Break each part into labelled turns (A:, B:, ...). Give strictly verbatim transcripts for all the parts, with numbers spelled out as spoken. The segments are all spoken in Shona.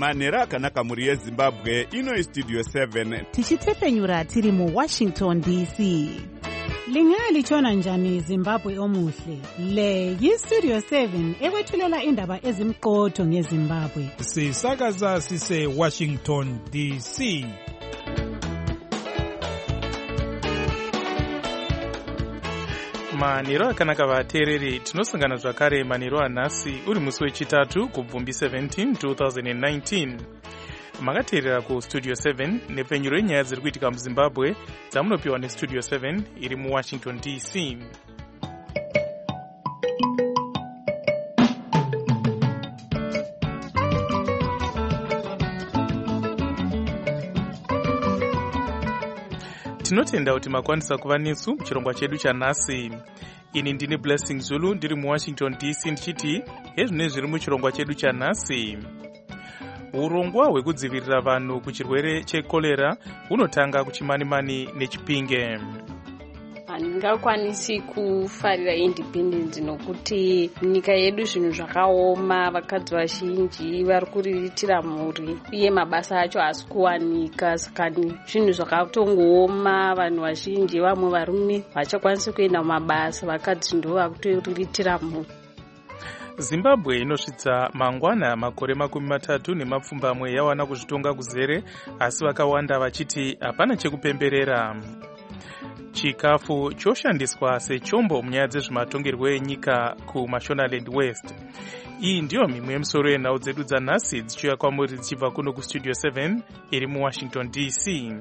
A: manhero akanaka mhuri yezimbabwe. Ino Studio seven
B: tichitefenyura tiri mu Washington D C. Lingalitshona njani Zimbabwe omuhle? Le yi-Studio seven ekwethulela indaba ezimqotho ngeZimbabwe.
C: Sisakaza sise Washington D C. Manhero akanaka vateereri, tinosangana zvakare manhero anhasi uri musi wechitatu kubvumbi seventeen two thousand nineteen. Makateerera ku Studio seven nepfenyuro yenyaya dziri kuitika muZimbabwe dzamunopiwa neStudio seven iri mu Washington D C. Tinotenda kuti makwanisa kuva nesu muchirongwa chedu chanhasi. Ini ndini Blessing Zulu ndiri mu Washington D C ndichiti ezvine zviri muchirongwa chedu chanhasi. Urongwa hwekudzivirira vanhu kuchirwere chekolera unotanga kuchimanimani neChipinge.
D: Handingakwanisi kufarira independence nokuti nyika yedu zvinhu zvakaoma, vakadzi vazhinji vari kuriritira mhuri uye mabasa acho haasi kuwanika, saka zvinhu zvakatongooma. Vanhu vazhinji, vamwe varume vachakwanisi kuenda mumabasa, vakadzi ndo vakutoriritira mhuri.
C: Zimbabwe inosvitsa mangwana makore makumi matatu nemapfumbamwe yawana kuzvitonga kuzere, asi vakawanda vachiti hapana chekupemberera. Chikafu choshandiswa sechombo munyaya dzezvematongerwo enyika kuMashonaland West. Iyi ndiyo mimwe yemisoro yenhau dzedu dzanhasi dzichiuya kwamuri dzichibva kuno kuStudio seven iri mu Washington D C.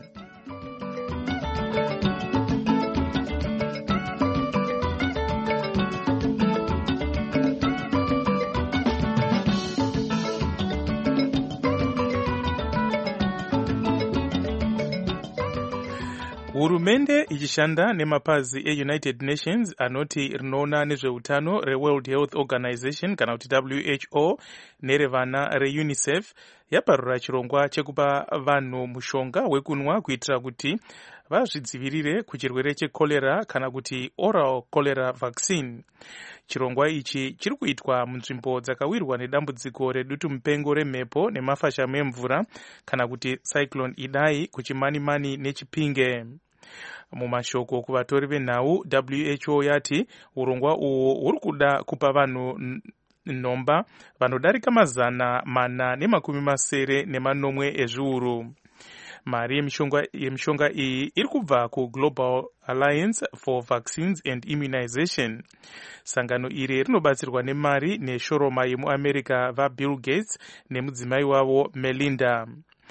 C: Hurumende ichishanda nemapazi eUnited Nations anoti rinoona nezveutano reWorld Health Organization kana kuti W H O nerevana reUnicef yaparura chirongwa chekupa vanhu mushonga wekunwa kuitira kuti vazvidzivirire kuchirwere chekolera kana kuti oral cholera vaccine. Chirongwa ichi chiri kuitwa munzvimbo dzakawirwa nedambudziko redutu mupengo remhepo nemafashamu emvura kana kuti Cyclone Idai kuchimanimani neChipinge. Mumashoko kuvatori venhau, W H O yati urongwa uwo uri kuda kupa vanhu nomba vanodarika mazana mana nemakumi masere nemanomwe ezviuru. Mari yemishonga iyi iri kubva kuGlobal Alliance for Vaccines and Immunization. Sangano iri rinobatsirwa nemari neshoroma yemuAmerica vaBill Gates nemudzimai wavo Melinda.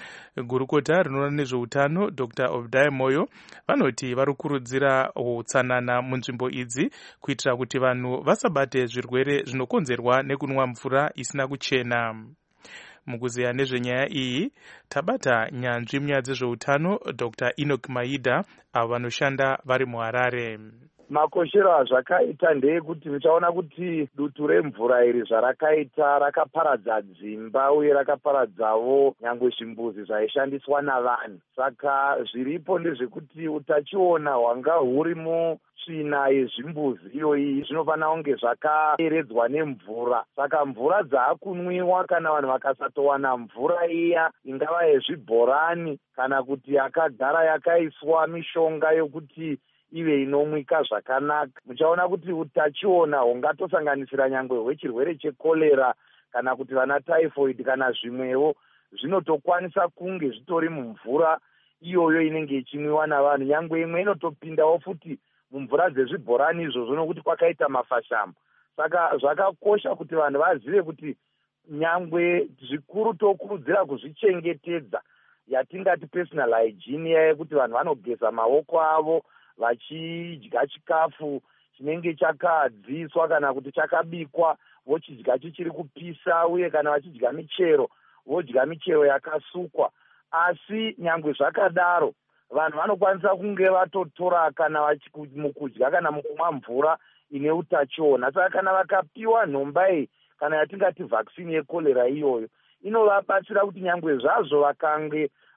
C: Gurukota rinoona nezveutano Doctor Obadiah Moyo vanoti vari kukurudzira utsanana munzvimbo idzi kuitira kuti vanhu vasabate zvirwere zvinokonzerwa nekunwa mvura isina kuchena. Mukuziya nezvenyaya iyi tabata nyanzvi munyaya dzezveutano Doctor Enoch Maida avo vanoshanda vari muHarare.
E: Makoshero azvakaita ndeyekuti muchaona kuti dutu remvura iri zvarakaita rakaparadza dzimba uye rakaparadzawo nyangwe zvimbuzi zvaishandiswa navanhu. Saka zviripo ndezvekuti utachiona hwanga huri mutsvina yezvimbuzi iyoyi zvinofanira kunge zvakaeredzwa nemvura. Saka mvura dzaakunwiwa kana vanhu vakasatowana mvura iya ingava yezvibhorani kana kuti yakagara yakaiswa mishonga yokuti ive inomwika zvakanaka, muchaona kuti utachiona hungatosanganisira nyangwe hwechirwere chekolera kana kuti vana typhoid kana zvimwewo zvinotokwanisa kunge zvitori mumvura iyoyo inenge ichimwiwa navanhu. Nyangwe imwe inotopindawo futi mumvura dzezvibhorani izvozvo nokuti kwakaita mafashamu. Saka zvakakosha kuti vanhu vazive kuti nyangwe zvikuru tokurudzira kuzvichengetedza, yatingati personal hygiene yekuti vanhu vanogeza maoko avo vachidya chikafu chinenge chakadziswa kana kuti chakabikwa, vochidya chichiri kupisa, uye kana vachidya michero vodya michero yakasukwa. Asi nyangwe zvakadaro vanhu vanokwanisa kunge vatotora kana mukudya kana mukumwa mvura ine utachiona. Saka kana vakapiwa nhomba iyi kana yatingati vaccine yekolera iyoyo inovabatsira kuti nyangwe zvazvo vakange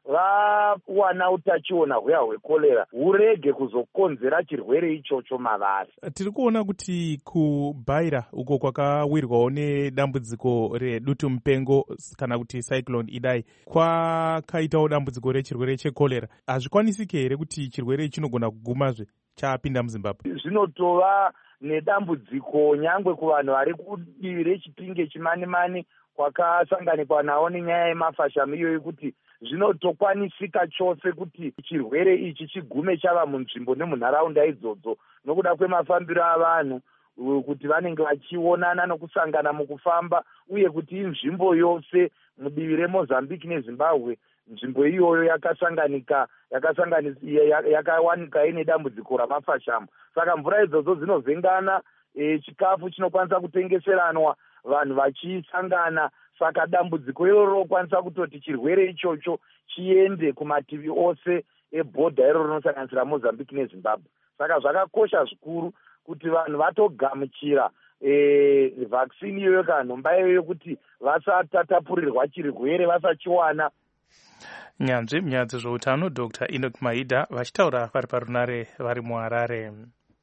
E: vawana utachiona huya hwekorera hurege kuzokonzera chirwere ichocho mavari.
C: Tiri kuona kuti kuBaira uko kwakawirwawo nedambudziko redutu mupengo kana kuti cyclone Idai kwakaitawo dambudziko rechirwere chekorera. Hazvikwanisike here kuti chirwere chinogona kugumazve chapinda muZimbabwe?
E: Zvinotova nedambudziko nyangwe kuvanhu vari kudivi reChipinge Chimanimani kwakasanganikwa nawo nenyaya yemafashamo iyoyi kuti zvinotokwanisika chose kuti chirwere ichi chigume chava munzvimbo nemunharaunda idzodzo nokuda kwemafambiro avanhu kuti vanenge vachionana nokusangana mukufamba, uye kuti inzvimbo yose mudivi reMozambique neZimbabwe nzvimbo iyoyo yakasanganika yakawanika ine dambudziko ramafashamo. Saka mvura idzodzo dzinovhengana, e, chikafu chinokwanisa kutengeseranwa vanhu vachisangana. Saka dambudziko iroro rinokwanisa kutoti chirwere ichocho chiende kumativi ose ebhodha iroro rinosanganisira Mozambique neZimbabwe. Saka zvakakosha zvikuru kuti vanhu vatogamuchira e, vaccine iyoyo kana nhomba iyoyo kuti vasatatapurirwa chirwere vasachiwana.
C: Nyanzvi munyaya dzezveutano Doctor Enoch Maida vachitaura vari parunare vari muHarare.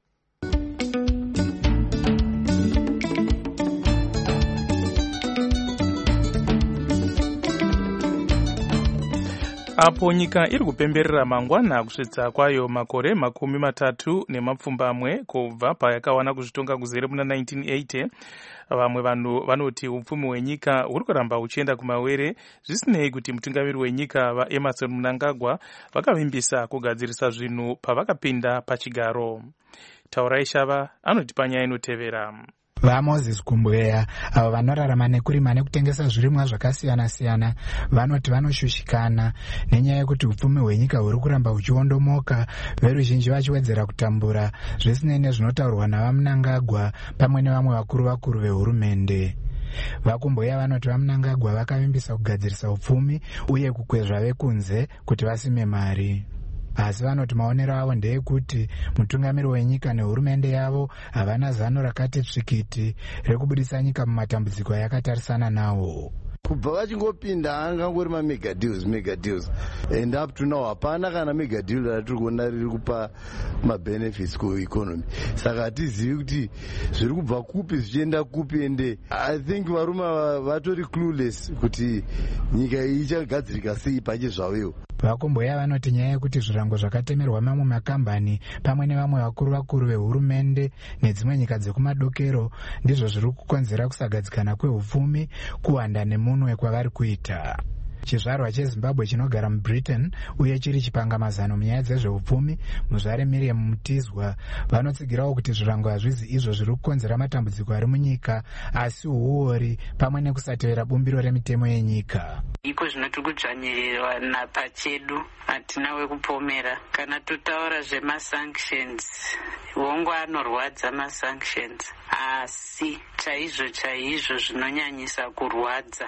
C: Apo nyika iri kupemberera mangwana kusvitsa kwayo makore makumi matatu nemapfumbamwe kubva payakawana kuzvitonga kuzere muna nineteen eighty, vamwe vanhu vanoti upfumi hwenyika huri kuramba huchienda kumawere zvisinei kuti mutungamiri wenyika vaEmerson Mnangagwa vakavimbisa kugadzirisa zvinhu pavakapinda pachigaro. Taurai Shava anoti panyaya inotevera.
F: VaMoses Kumbweya avo vanorarama nekurima nekutengesa zvirimwa zvakasiyana-siyana vanoti vanoshushikana nenyaya yekuti upfumi hwenyika huri kuramba huchiondomoka, veruzhinji vachiwedzera kutambura zvisinei nezvinotaurwa navaMnangagwa pamwe nevamwe vakuru vakuru vehurumende. VaKumbweya vanoti vaMnangagwa vakavimbisa kugadzirisa upfumi uye kukwezva vekunze kuti vasime mari. Asi vanoti maonero avo ndeyekuti mutungamiri wenyika nehurumende yavo havana zano rakati tsvikiti rekubudisa nyika mumatambudziko ayakatarisana nawo.
G: Kubva vachingopinda angangori mamega deals mega deals and up to now hapana kana mega deal ratiri kuona riri kupa mabenefits kueconomy. Saka hatizivi kuti zviri kubva kupi zvichienda kupi, ende I think varume vatori clueless kuti nyika iyi ichagadzirika sei pachezvawewo.
F: VaKumbweya vanoti nyaya yekuti zvirango zvakatemerwa mamwe makambani pamwe nevamwe vakuru vakuru vehurumende nedzimwe nyika dzekumadokero ndizvo zviri kukonzera kusagadzikana kwehupfumi, kuwanda nemunwe kwavari kuita. Chizvarwa cheZimbabwe chinogara muBritain uye chiri chipangamazano munyaya dzezveupfumi, muzvare Miriam Mutizwa vanotsigirawo kuti zvirango hazvizi izvo zviri kukonzera matambudziko ari munyika asi uori pamwe nekusatevera bumbiro remitemo yenyika.
H: Iko zvinoti kudzvanyirirwa napachedu hatina wekupomera. Kana totaura zvemasanctions, hongu anorwadza masanctions, asi chaizvo chaizvo zvinonyanyisa kurwadza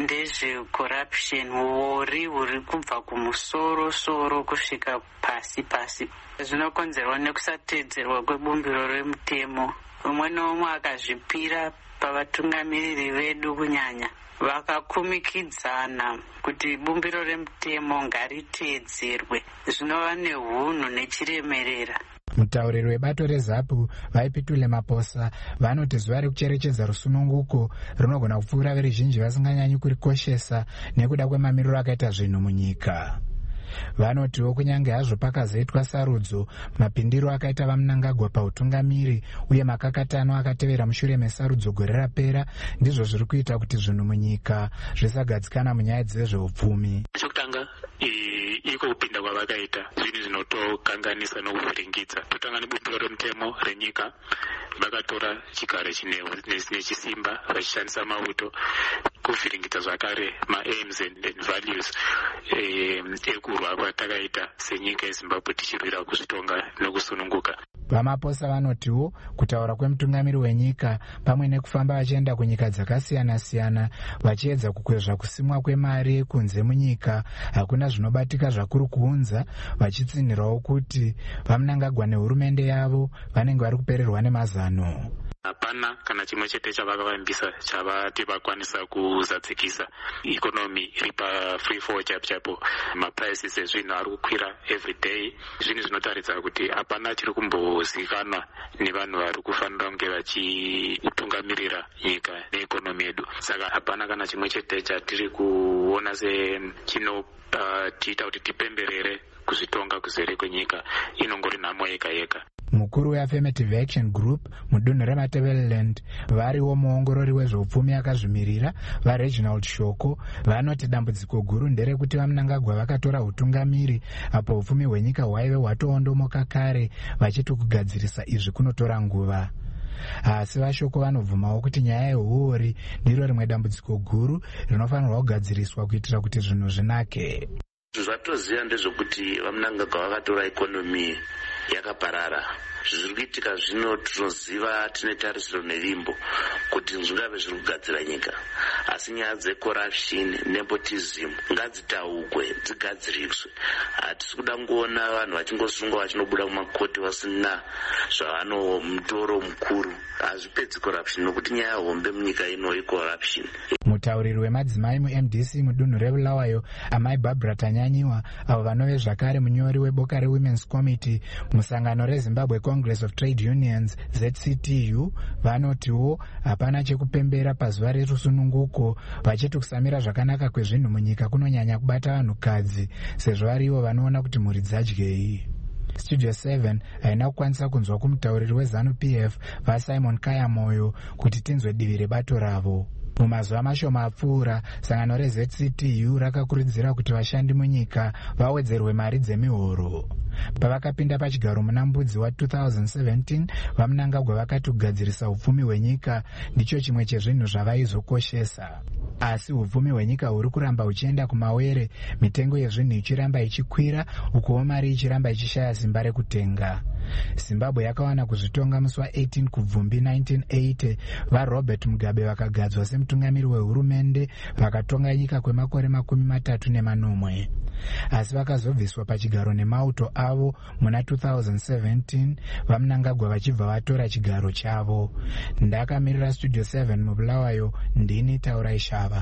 H: ndezvecorruption, uori huri kubva kumusoro soro kusvika pasi pasi, zvinokonzerwa nekusatedzerwa kwebumbiro remutemo. Umwe nomwe akazvipira pavatungamiriri vedu kunyanya vakakumikidzana kuti bumbiro remutemo ngaritedzerwe, zvinova nehunhu nechiremerera.
F: Mutauriri webato reZAPU vaipitule Maposa vanoti zuva rekucherechedza rusununguko rinogona kupfuura veruzhinji vasinganyanyi kurikoshesa nekuda kwemamiriro akaita zvinhu munyika. Vanotiwo kunyange hazvo pakazoitwa sarudzo, mapindiro akaita vaMnangagwa pautungamiri uye makakatano akatevera mushure mesarudzo gore rapera ndizvo zviri kuita kuti zvinhu munyika zvisagadzikana munyaya dzezveupfumi.
I: Chokutanga iko kupinda kwavakaita zvinhu zvinotokanganisa nokuvhiringidza. Totanga nebumbiro remutemo renyika, vakatora chigaro nechisimba vachishandisa mauto kuvhiringidza zvakare maaims and values ekurwa kwatakaita senyika yeZimbabwe tichirwira kuzvitonga nokusununguka.
F: VaMaposa vanotiwo kutaura kwemutungamiri wenyika pamwe nekufamba vachienda kunyika dzakasiyana-siyana vachiedza kukwezva kusimwa kwemari kunze munyika hakuna zvinobatika zvakuru kuunza, vachitsinhirawo kuti vaMnangagwa nehurumende yavo vanenge vari kupererwa nemazano.
I: hapana kana chimwe chete chavakavambisa chavati vakwanisa kuzadzikisa. Ikonomi iri pa-free fall chapo chapo, maprices ezvinhu ari kukwira every day. Zvinhu zvinotaridza kuti hapana chiri kumbozikanwa nevanhu vari kufanira kunge vachitungamirira nyika neikonomi yedu. Saka hapana kana chimwe chete chatiri kuona sechinotiita kuti tipemberere kuzvitonga kuzere kwenyika. Inongori nhamo yega yega.
F: Mukuru weAffirmative Action Group mudunhu reMatabeleland variwo muongorori wezveupfumi akazvimirira vaReginald Shoko vanoti dambudziko guru nderekuti vaMnangagwa vakatora utungamiri apo upfumi hwenyika hwaive hwatoondomoka kare vachiti kugadzirisa izvi kunotora nguva. Asi vashoko vanobvumawo kuti nyaya yehuori ndiro rimwe dambudziko guru rinofanirwa kugadziriswa kuitira kuti zvinhu zvinake.
J: Zvatoziva ndezvokuti vaMnangagwa vakatora ikonomi yakaparara. Zviri kuitika zvino tinoziva tine tarisiro nerimbo kuti zvingave zviri kugadzira nyika, asi nyaya dzecorruption nepotism ngadzitaugwe dzigadziriswe. Hatisi kuda kungoona vanhu vachingosungwa vachinobuda kumakoti vasina zvavano mutoro mukuru. Hazvipedzi corruption nokuti nyaya hombe munyika ino icorruption.
F: Mutauriri wemadzimai mu-M D C mudunhu reBulawayo amai Barbara Tanyanyiwa avo vanove zvakare munyori weboka reWomen's Committee musangano reZimbabwe Congress of Trade Unions Z C T U vanotiwo hapana chekupembera pazuva rerusununguko, vachiti kusamira zvakanaka kwezvinhu munyika kunonyanya kubata vanhukadzi sezvo varivo vanoona kuti mhuri dzadyei. Studio seven haina kukwanisa kunzwa kumutauriri weZanu-P F vaSimon Kayamoyo kuti tinzwe divi rebato ravo. Mumazuva mashoma apfuura, sangano reZ C T U rakakurudzira kuti vashandi munyika vawedzerwe mari dzemihoro. Pavakapinda pachigaro muna mbudzi wa two thousand seventeen, vaMnangagwa vakati kugadzirisa upfumi hwenyika ndicho chimwe chezvinhu zvavaizokoshesa. Asi upfumi hwenyika huri kuramba uchienda kumawere, mitengo yezvinhu ichiramba ichikwira, ukuwo mari ichiramba ichishaya simba rekutenga. Zimbabwe yakawana kuzvitonga musi wa eighteen kubvumbi nineteen eighty, vaRobert Mugabe vakagadzwa semutungamiri wehurumende vakatonga nyika kwemakore makumi matatu nemanomwe. Asi vakazobviswa pachigaro nemauto avo muna two thousand seventeen, vaMnangagwa vachibva vatora chigaro chavo. Ndakamirira Studio seven muBulawayo, ndini Taurai Shava.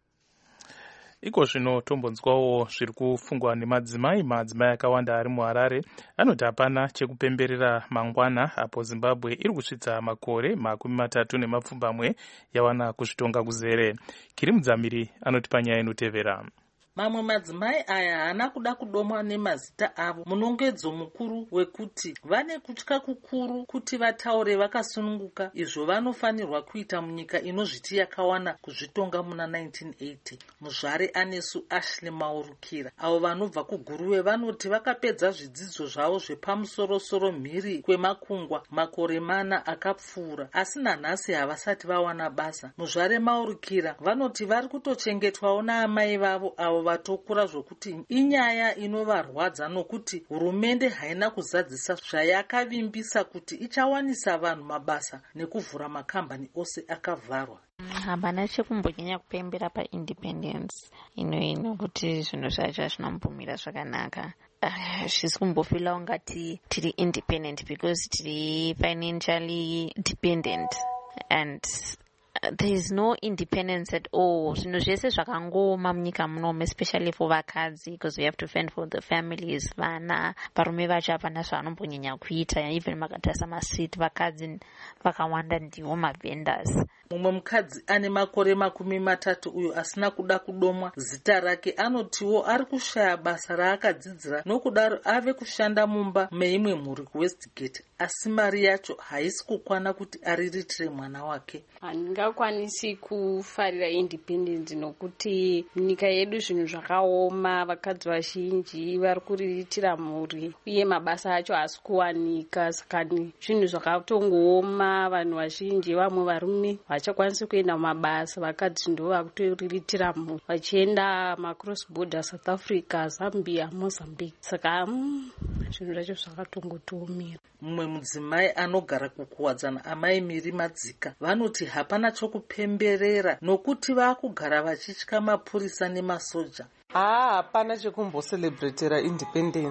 C: Iko zvino tombonzwawo zviri kufungwa nemadzimai. Madzimai akawanda ari muHarare anoti hapana chekupemberera mangwana apo Zimbabwe iri kusvitsa makore makumi matatu nemapfumbamwe yawana kuzvitonga kuzere. Kiri Mudzamiri anoti panyaya inotevera.
K: Mamwe madzimai aya haana kuda kudomwa nemazita avo munongedzo mukuru wekuti vane kutya kukuru kuti vataure vakasununguka izvo vanofanirwa kuita munyika inozviti yakawana kuzvitonga muna nineteen eighty. Muzvare Anesu Ashley Maurukira avo vanobva kuGuruwe vanoti vakapedza zvidzidzo zvavo zvepamusorosoro mhiri kwemakungwa makore mana akapfuura, asi nanhasi havasati vawana basa. Muzvare Maurukira vanoti vari kutochengetwawo naamai vavo avo vatokura zvokuti inyaya inovarwadza nokuti hurumende haina kuzadzisa zvayakavimbisa kuti ichawanisa vanhu mabasa nekuvhura makambani ose akavharwa.
L: Hapana chekumbonyanya kupembera paindependence ino nokuti zvinhu zvacho zvinombomira zvakanaka. Zvisi kumbofila ungati tiri independent because tiri financially dependent and there is no independence at all. Zvinhu zvese zvakangoma munyika munomu, especially for vakadzi, because we have to fend for the families. Vana varume vacho hapana zvavanombonyanya kuita. Even makatasa masweet, vakadzi vakawanda ndiwo mavendors.
K: Mumwe mukadzi ane makore makumi matatu uyo asina kuda kudomwa zita rake anotiwo ari kushaya basa raakadzidzira nokudaro ave kushanda mumba meimwe mhuri kuWestgate, asi mari yacho haisi kukwana kuti ariritire mwana wake.
D: Handingakwanisi kufarira independence nokuti nyika yedu zvinhu zvakaoma, vakadzi vazhinji vari kuriritira mhuri uye mabasa acho haasi kuwanika. Saka zvinhu zvakatongooma, vanhu vazhinji vamwe varume vachakwanisi kuenda mumabasa, vakadzi ndo vakutoriritira mhuri vachienda macross border South Africa, Zambia, Mozambique. Saka zvinhu zvacho zvakatongotiomera.
K: Mumwe mudzimai anogara kukuwadzana amai Miri Madzika vanoti hapana chokupemberera nokuti vakugara vachitya mapurisa nemasoja.
M: Ah, hapana chekumbocelebrate independence.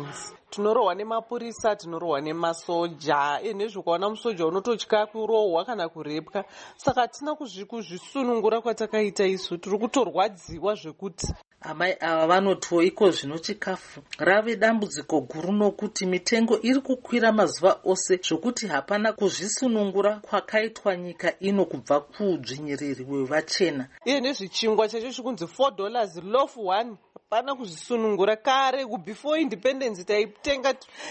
M: tinorohwa nemapurisa, tinorohwa nemasoja, enezvo ukaona musoja unototya kurohwa kana kurepwa. Saka hatina kuzvisunungura kwatakaita isu, tiri kutorwadziwa zvekuti.
K: Amai ava vanotiwo iko zvino chikafu rave dambudziko guru nokuti mitengo iri kukwira mazuva ose zvokuti hapana kuzvisunungura kwakaitwa nyika ino kubva kuudzvinyiriri hwevachena.
M: Iye nezvichingwa chacho chikunzi four dollars loaf one. Hapana kuzvisunungura. Kare before independence taitenga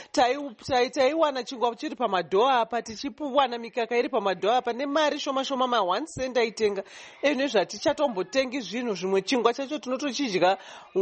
M: taiwana chingwa chiri pamadhoa apa, tichipuwana mikaka iri pamadhoa apa nemari shoma shoma ma one cent aitenga. Iye nezvatichatombotengi zvinhu zvimwe chingwa chacho tinotochidya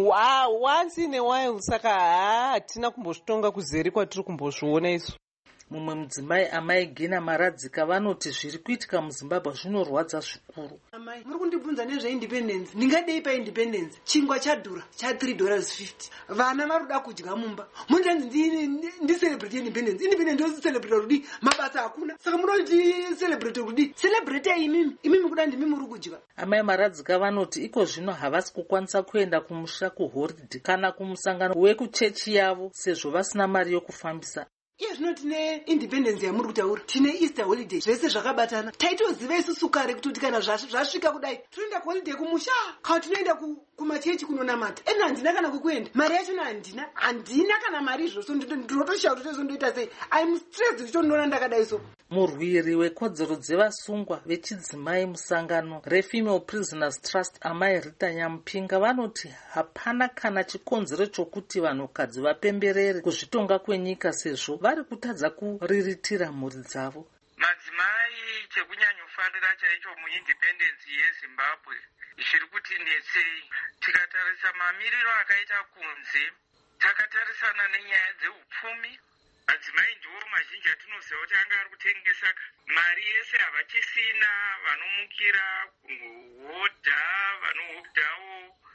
M: once in a while. Saka hatina kumbozvitonga kuzeri kwatiri kumbozviona isu.
K: Mumwe mudzimai amai Gina Maradzika vanoti zviri kuitika muZimbabwe zvinorwadza zvikuru.
N: Amai, muri kundibvunza nezveindependence. Ndingadei paindependence chingwa chadhura cha three dollars fifty. Vana varuda kudya mumba. Mundanzi ndicelebrate independence. Independence ndocelebrate rudi mabasa hakuna. Saka munoti celebrate rudi. Celebrate imimi. Imimi kuda ndimi muri kudya.
K: Amai Maradzika vanoti iko zvino havasi kukwanisa kuenda kumusha kuholiday kana kumusangano wekuchechi yavo sezvo vasina mari yokufambisa.
N: Iye zvino tine independence yamuri kutaura, tine Easter holiday, zvese zvakabatana. Taitoziva isusu kare kuti kana zvasvika kudai tinoenda kuholiday kumusha kana tinoenda kumachechi kunonamata. Eni handina kana kukuenda, mari yacho handina, handina kana mari izvozvo. Ndinotoshaura kuti zvondoita sei. I'm stressed kuti ndinoona ndakadai so.
K: Murwiri wekodzero dzevasungwa vechidzimai musangano reFemale Prisoners Trust amai Rita Nyamupinga vanoti hapana kana chikonzero chokuti vanhukadzi vapemberere kuzvitonga kwenyika sezvo vari kutadza kuriritira mhuri dzavo.
O: Madzimai chekunyanyofarira chaicho muindependence yeZimbabwe zviri kutinetsei. Tikatarisa mamiriro akaita kunze, takatarisana nenyaya dzeupfumi. Madzimai ndiwo mazhinji atinoziva kuti anga ari kutengesa mari yese havachisina, vanomukira kuhodha, vanohodhawo,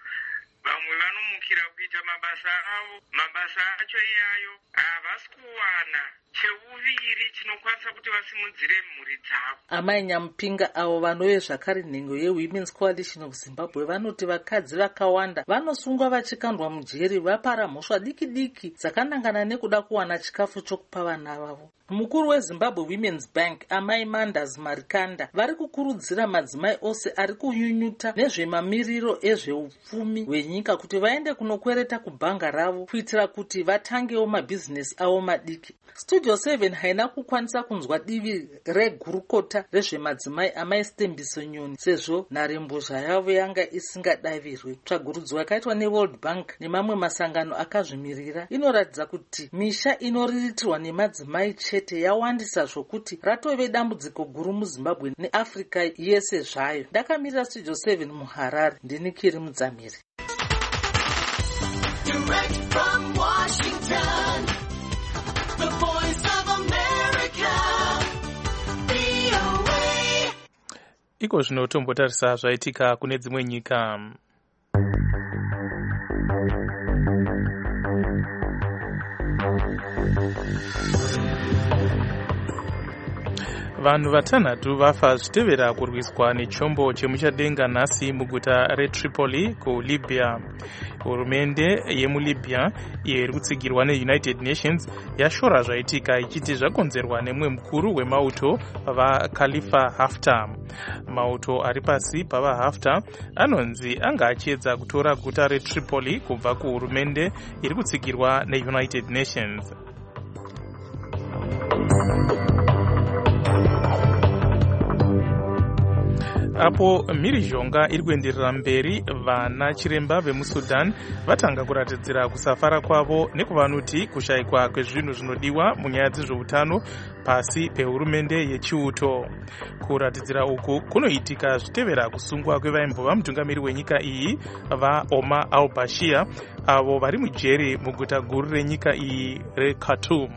O: vamwe vanomukira kuita mabasa avo. Mabasa acho iyayo havasi kuwana cheuviri chinokwanisa kuti vasimudzire mhuri dzavo.
K: Amai Nyamupinga avo vanove zvakare nhengo yeWomen's Coalition of Zimbabwe vanoti vakadzi vakawanda vanosungwa vachikandwa mujeri vapara mhosva diki diki dzakanangana nekuda kuwana chikafu chokupa vana vavo. Mukuru weZimbabwe Women's Bank amai Mandas Marikanda vari kukurudzira madzimai ose ari kunyunyuta nezvemamiriro ezveupfumi hwenyika kuti vaende kunokwereta kubhanga ravo kuitira kuti vatangewo mabhizinesi avo madiki. Studio seven haina kukwanisa kunzwa divi regurukota rezvemadzimai amai Stembiso Nyoni sezvo nharembozha yavo yanga isingadavirwe. Tsvagurudzo yakaitwa neWorld Bank nemamwe masangano akazvimirira inoratidza kuti misha inoriritirwa nemadzimai chete yawandisa zvokuti ratove dambudziko guru muZimbabwe neAfrica yese zvayo. Ndakamirira Studio seven muHarare, ndini Kiri Mudzamiri. Direct from Washington, the voice of America, V O A. Iko zvino tombotarisa zvaitika kune dzimwe nyika. Vanhu vatanhatu vafa zvitevera kurwiswa nechombo chemuchadenga nhasi muguta reTripoli kuLibya. Hurumende yemuLibya iyo iri kutsigirwa neUnited Nations yashora zvaitika ichiti zvakonzerwa nemumwe mukuru wemauto vaKhalifa Haftar. Mauto ari pasi pavaHaftar anonzi anga achiedza kutora guta reTripoli kubva kuhurumende iri kutsigirwa neUnited Nations. Apo mhirizhonga iri kuenderera mberi, vana chiremba vemuSudan vatanga kuratidzira kusafara kwavo nekuvanoti kushayikwa kwezvinhu zvinodiwa munyaya dzezveutano pasi pehurumende yechiuto. Kuratidzira uku kunoitika zvitevera kusungwa kwevaimbova mutungamiri wenyika iyi vaOmar al-Bashir avo vari mujeri muguta guru renyika iyi reKhartoum.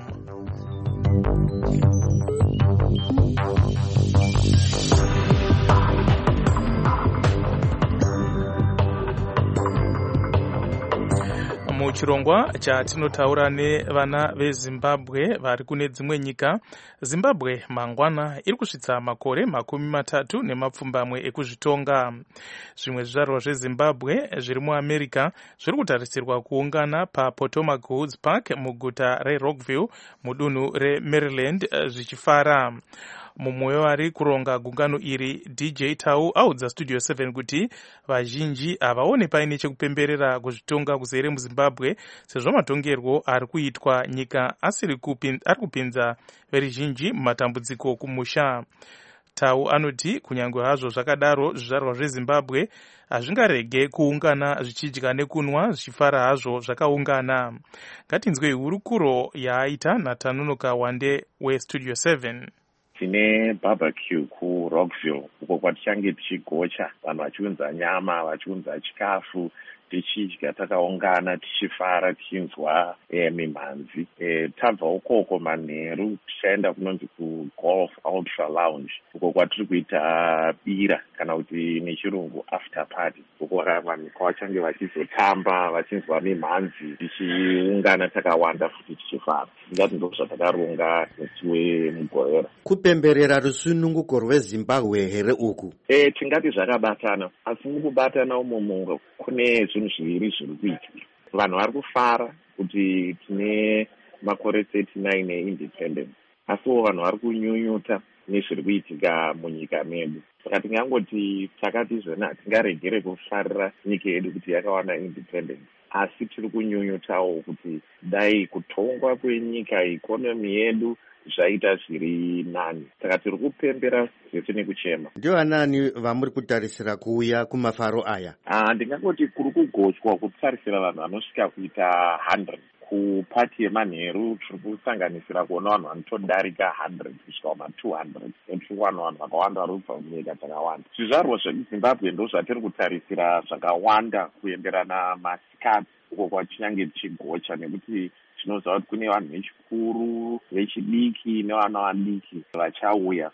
C: muchirongwa chatinotaura nevana vezimbabwe vari kune dzimwe nyika. Zimbabwe mangwana iri kusvitsa makore makumi matatu nemapfumbamwe ekuzvitonga. Zvimwe zvizvarwa zvezimbabwe zviri muamerica zviri kutarisirwa kuungana papotomac woods park muguta rerockville mudunhu remaryland zvichifara. Mumwe vari kuronga gungano iri D J Tau audza Studio seven kuti vazhinji havaone paine chekupemberera kuzvitonga kuzere muZimbabwe sezvo matongerwo ari kuitwa nyika asiri ari kupinza veruzhinji mumatambudziko kumusha. Tau anoti kunyange hazvo zvakadaro zvizvarwa zveZimbabwe hazvingarege kuungana zvichidya nekunwa zvichifara hazvo zvakaungana. Ngatinzwe hurukuro yaaita naTanonoka Wande weStudio seven.
P: Tine barbecue ku Rockville uko kwatichange tichigocha vanhu vachiunza nyama vachiunza chikafu tichidya takaungana tichifara tichinzwa e, mimhanzi e, tabva ukoko manheru tichaenda kunonzi ku Golf Ultra Lounge uko kwatiri kuita bira kana kuti nechirungu after party uko vanhu kwavachange vachizotamba vachinzwa mimhanzi tichiungana takawanda futi tichifara. Ingati ndo zvatakaronga musi wemugorera.
Q: Kupemberera rusununguko rweZimbabwe here uku?
P: E, tingati zvakabatana asi mukubatana umo kune zvinhu zviviri zviri kuitika. Vanhu vari kufara kuti tine makore thirty-nine eindependence asiwo vanhu vari kunyunyuta nezviri kuitika munyika medu. Saka tingangoti takati zvona hatingaregere kufarira nyika yedu kuti yakawana independence asi tiri kunyunyutawo kuti dai kutongwa kwenyika ikonomi yedu zvaita zviri nani. Saka tiri kupembera zvese nekuchema.
Q: Ndio anani vamuri kutarisira kuuya kumafaro aya?
P: Ah, ndingangoti kuri kugochwa kutarisira vanhu vanosvika kuita one hundred. Kupati yemanheru tiri kusanganisira kuona vanhu vanotodarika one hundred kusvika kuma two hundred. Tiri kuwana vanhu vakawanda vari kubva munyika dzakawanda. Zvizvarwa zveZimbabwe ndo zvatiri kutarisira zvakawanda kuenderana masikati uko kwachinyange tichigocha nekuti tinoziva kuti kune vanhu vechikuru vechidiki nevana vadiki vachauya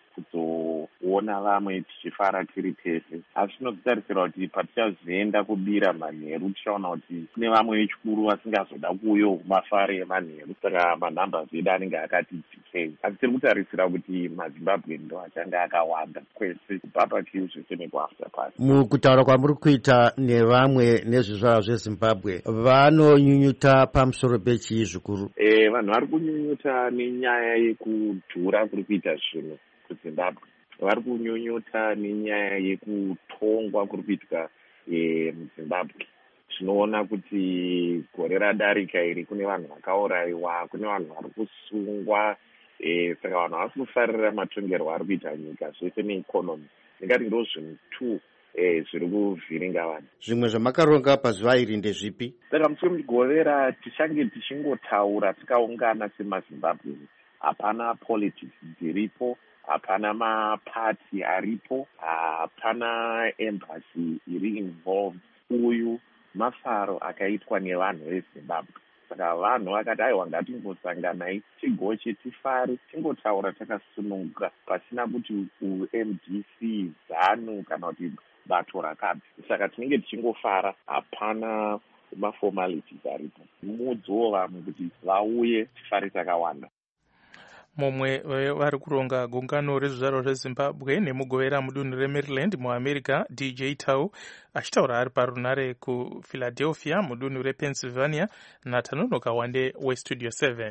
P: kuzoona vamwe tichifara tiri pese. Asi tinozitarisira kuti patichazoenda kubira manheru tichaona kuti kune vamwe vechikuru vasingazoda kuuyawo kumafare emanheru saka manhamba edu anenge akati tikei. Asi tiri kutarisira kuti maZimbabwe ndo achange akawanda kwese kubhabhakyu zvese nekuafter party.
Q: Mukutaura kwamuri kuita nevamwe nezvizvarwa zveZimbabwe vanonyunyuta pamusoro pechii zvikuru?
P: Eh, vanhu vari kunyunyuta nenyaya yekudhura kuri kuita zvinhu kuZimbabwe. Vari kunyunyuta nenyaya yekutongwa kuri kuitika e, muZimbabwe. Tinoona kuti gore radarika iri kune vanhu vakaurayiwa, kune vanhu vari kusungwa, e, saka vanhu vari kufarira matongerwo ari kuita nyika zvese neikonomi. Ndingati ndo zvinhu two Eh, zviri kuvhiringa vanhu.
Q: Zvimwe zvamakaronga pazuva iri ndezvipi?
P: Saka musi wemugorera tichange tichingotaura tikaungana semaZimbabwe. Hapana politics dziripo, hapana mapati aripo, hapana embassy iri involved. Uyu mafaro akaitwa nevanhu veZimbabwe. Saka vanhu vakati aiwa ngatimbosanganai tigoche tifare tingotaura takasununguka pasina kuti u-M D C ZANU kana kuti bato rakapi. Saka tinenge tichingofara hapana mafomalities aripo. Mudziwo vamwe kuti vauye tifare takawanda.
C: Mumwe vari kuronga gungano rezvizvarwa zveZimbabwe nemugovera mudunhu reMaryland muAmerica D J Tau achitaura ari parunare kuPhiladelphia mudunhu rePennsylvania naTanonoka Wande weStudio seven.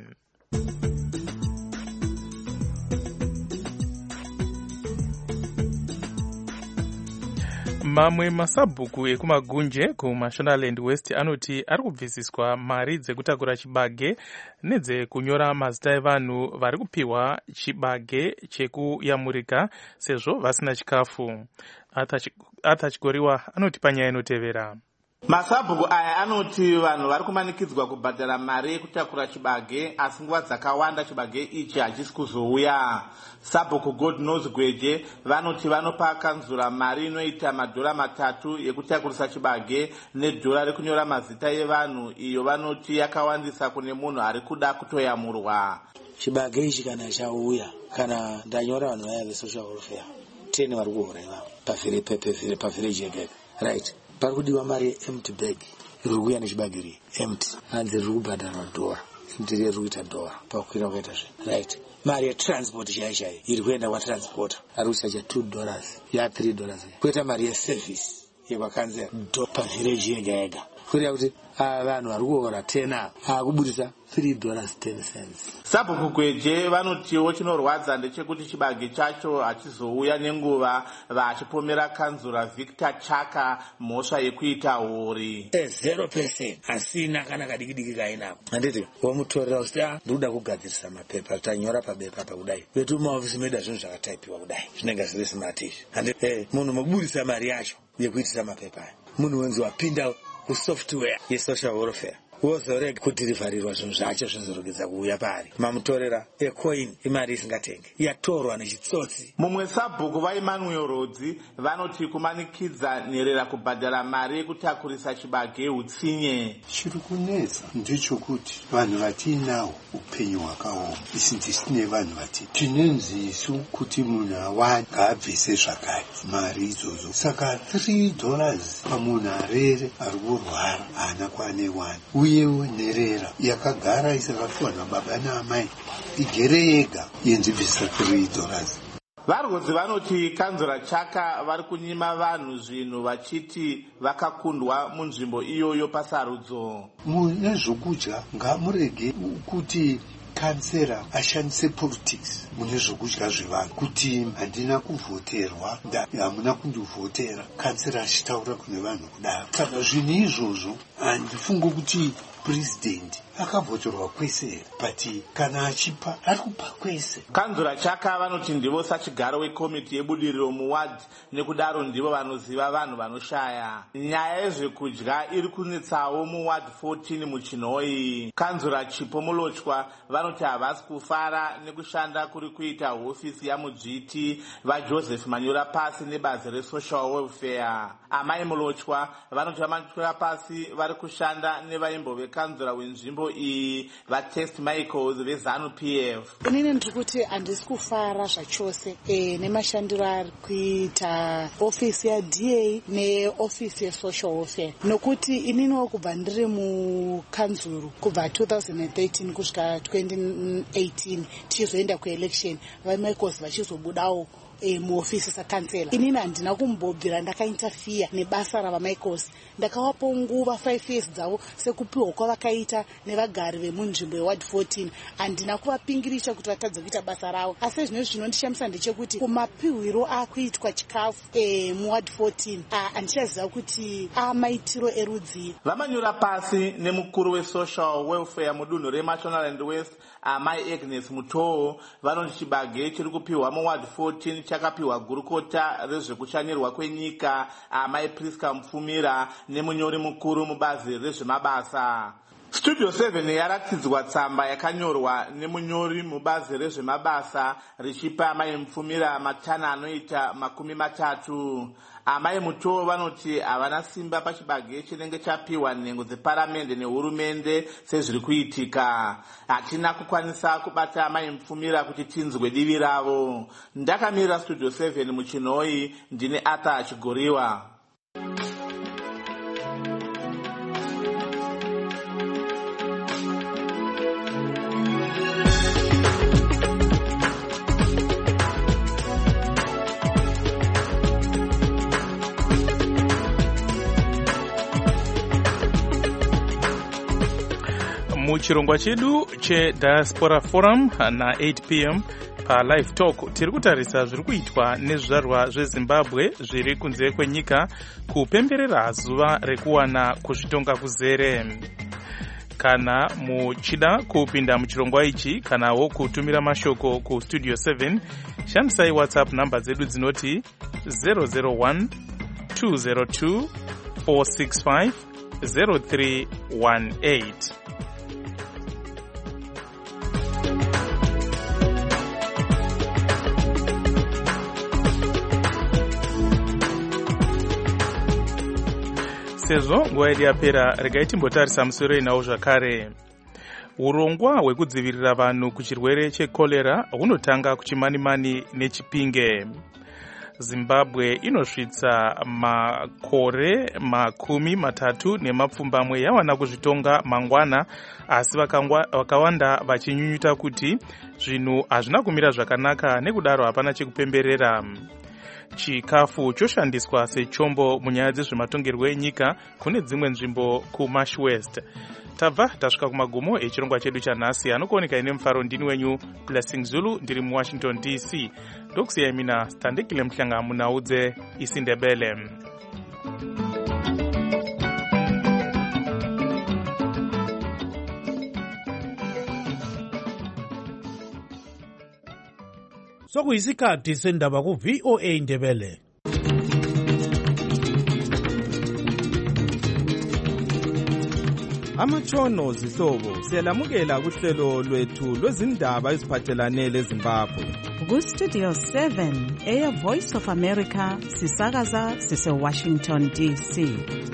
C: Mamwe masabhuku ekumagunje kuMashonaland West anoti ari kubvisiswa mari dzekutakura chibage nedzekunyora mazita evanhu vari kupiwa chibage chekuyamurika sezvo vasina chikafu. Arthur Chigoriwa anoti panyaya inotevera.
R: Masabhuku aya anoti vanhu vari kumanikidzwa kubhadhara mari yekutakura chibage asi nguva dzakawanda chibage ichi hachisi kuzouya. Sabhuku God Knows Gweje vanoti vanopa kanzura mari inoita madhora matatu yekutakurisa chibage nedhora rekunyora mazita evanhu iyo vanoti yakawandisa kune munhu ari kuda kutoyamurwa.
S: Chibage ichi kana chauya kana ndanyora vanhu vaya vesocial welfare ten vari kuhora ivavo pavhiri pavhiri jegeka right. Pari kudiwa mari empty bag riri kuuya nechibagiri empty hanzi riri kubhadharwa dhora ndiri riri kuita dhora pakukwira kuita zve right. Mari yetransport chai chai iri kuenda kwatranspota ari kuchacha two dollars ya three dollars koita mari yeservice yekwakanzera pavhireji yega yega kureva kuti vanhu vari kuora ten akubudisa three dollars ten cents.
R: Sabhuku Gweje vanotiwo chinorwadza ndechekuti chibage chacho hachizouya nenguva vachipomera kanzura Victor Chaka mhosva yekuita hori.
S: zero percent asina kana kadikidiki kainako. Handiti wamutorera kuti ah ndoda kugadzirisa mapepa tanyora pabepa pakudai. Vetu muofisi medu zvinhu zvakataipiwa kudai. Zvinenge zviri smart. Handiti eh munhu mabudisa mari yacho yekuitisa mapepa. Munhu wenzi wapinda kusoftware yesocial welfare wozorega kudhirivharirwa zvinhu zvacho zvizorogedza kuuya pari mamutorera ecoin imari isingatenge yatorwa nechitsotsi.
R: Mumwe sabhuku vaEmmanuel Rodzi vanoti kumanikidza nherera kubhadhara mari yekutakurisa chibage utsinye.
T: Chiri kunetsa ndechokuti vanhu vatinawo upenyu hwakaoma isi ndisine vanhu vati tinenzi isu kuti munhu awane ngaabvise zvakare mari idzodzo saka three dollars pamunhu arere ari kurwara haana kwane wani uyewo nherera yakagara isakapiwa nababa naamai igere yega yenzibvisa three dollars.
R: Vargodzi vanoti kanzura Chaka vari kunyima vanhu zvinhu vachiti vakakundwa munzvimbo iyoyo pasarudzo.
T: Mune zvokudya ngamurege kuti kansera ashandise politics mune zvokudya zvevanhu kuti handina kuvhoterwa hamuna kundivhotera kansera achitaura kune vanhu kudaro. Saka zvinhu izvozvo handifungo kuti president akavhoterwa kwese but kana achipa ari kupa kwese.
R: Kanzura Chaka vanoti ndivo sachigaro wekomiti yebudiriro muwadi nekudaro ndivo vanoziva vanhu vanoshaya. Nyaya yezvekudya iri kunetsawo muwadi fourteen muchinhoi. Kanzura Chipo Mulochwa vanoti havasi kufara nekushanda kuri kuita hofisi yamudzviti vaJoseph Manyura pasi nebazi resocial welfare. Amai Mulochwa vanoti vamanyura pasi vari kushanda nevaimbove kanzura wenzvimbo iyi vaTest Michaels veZanu P F.
U: Inini ndiri kuti handisi kufara zvachose e, nemashandiro ari kuita ofisi yaD A neofisi yesocial welfare nokuti ininiwo kubva ndiri mukanzuru kubva two thousand thirteen kusvika twenty eighteen tichizoenda kuelection vaMichaels vachizobudawo E, muofisi sakansela inini handina kumbobvira ndakainterfere nebasa ravaMichaels ndakawapo nguva five years dzavo sekupiwa kwavakaita nevagari vemunzvimbo yeward fourteen handina kuvapingirisha kuti vatadze kuita basa ravo asi zvino zvinondishamisa ndechekuti kumapiwiro akuitwa chikafu e, muward fourteen handichaziva kuti amaitiro erudzi.
R: Vamanyura pasi nemukuru wesocial welfare mudunhu reMashonaland West amai Agnes Mutoo vanoti chibage chiri kupiwa muward fourteen chakapiwa gurukota rezvekushanyirwa kwenyika amai Priska Mufumira nemunyori mukuru mubazi rezvemabasa. Studio seven yaratidzwa tsamba yakanyorwa nemunyori mubazi rezvemabasa richipa amai Mufumira matana anoita makumi matatu. Amai Mutoo vanoti havana simba pachibage chinenge chapiwa nhengo dzeparamende nehurumende sezviri kuitika. Hatina kukwanisa kubata amai Mufumira kuti tinzwe divi ravo. Ndakamirira Studio seven muchinhoi ndine Arthur Chigoriwa.
C: Muchirongwa chedu cheDiaspora Forum na eight p m pa Live Talk tiri kutarisa zviri kuitwa nezvizvarwa zveZimbabwe zviri kunze kwenyika kupemberera zuva rekuwana kuzvitonga kuzere. Kana muchida kupinda muchirongwa ichi kanawo kutumira mashoko ku Studio seven shandisai WhatsApp namba dzedu dzinoti zero zero one two zero two four six five zero three one eight. Sezvo nguva yedu yapera regai timbotarisa musoro inawo zvakare. Urongwa hwekudzivirira vanhu kuchirwere chekolera hunotanga kuchimanimani neChipinge. zimbabwe inosvitsa makore makumi matatu nemapfumbamwe yawana kuzvitonga mangwana, asi vakawanda vachinyunyuta kuti zvinhu hazvina kumira zvakanaka, nekudaro hapana chekupemberera. Chikafu choshandiswa sechombo munyaya dzezvematongerwo enyika kune dzimwe nzvimbo kuMarsh West. Tabva tasvika kumagumo echirongwa chedu chanhasi, anokuoneka ine mufaro ndini wenyu Blessing Zulu, ndiri muWashington D C. Ndokusiyai mina Standekile Mhlanga munaudze isiNdebele.
A: Sokuyisikhathi sendaba ku V O A Ndebele.
V: Amatshono zihlobo siyalamukela kuhlelo lwethu lwezindaba eziphathelane leZimbabwe.
B: Ku Studio seven eya Voice of America sisakaza sise Washington D C.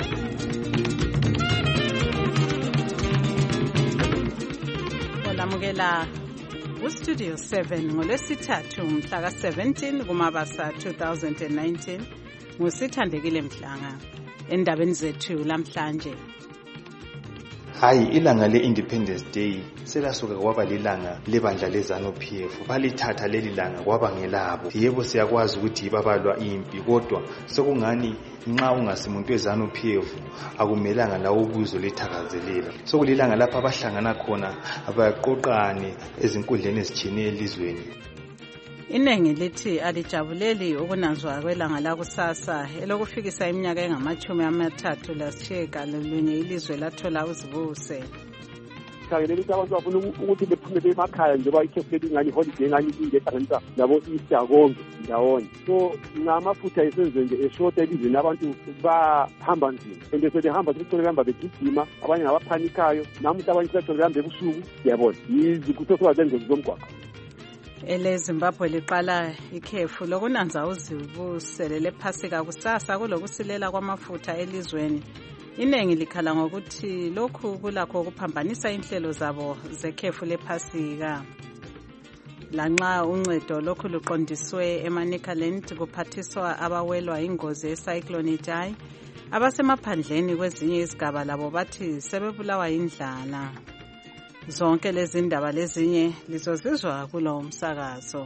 B: Olamukela ku Studio seven ngolwesithathu mhla ka seventeen kuMabasa two thousand nineteen. Ngusithandekile Mhlanga endabeni zethu lamhlanje.
W: Hayi, ilanga le-Independence Day selasuka kwaba lilanga lebandla leZANU-P F. Balithatha leli langa kwaba ngelabo. Yebo siyakwazi ukuthi babalwa impi, kodwa sekungani nxa ungasimuntu weZANU-P F akumelanga lawo ubuzo lethakazelela. Sokulilanga lapha abahlangana khona abaqoqane ezinkundleni ezitshiyeneyo elizweni.
B: Inengi lithi alijabuleli ukunanzwa kwelanga lakusasa elokufikisa iminyaka engamachumi amathathu lasishiyagalolunye ilizwe lathola uzibuse.
X: Khangelele ukuthi abantu bafuna ukuthi bephumele emakhaya njengoba ikhefu ingani holiday ngani ingehlanganisa labo Easter konke ndawonye. So ngamafutha esenze nje eshota elizweni abantu bahamba nzima. And sebehamba sebethola behamba begijima, abanye ngabaphanikayo, namuntu abanye sebethola behamba ebusuku, yabona. Yizikutho sowazenze zomgwaqo.
B: Ele Zimbabwe liqala ikhefu lokunanza uzibusele lephasika kusasa kulokusilela kwamafutha elizweni. Inengi likhala ngokuthi lokhu kulakho ukuphambanisa inhlelo zabo zekhefu lephasika. Lanxa uncedo lokhu luqondiswe eManicaland kuphathiswa abawelwa ingozi yecyclone Idai, abasemaphandleni kwezinye izigaba labo bathi sebebulawa indlala. Zonke lezi ndaba lezinye lizozizwa kulo umsakazo.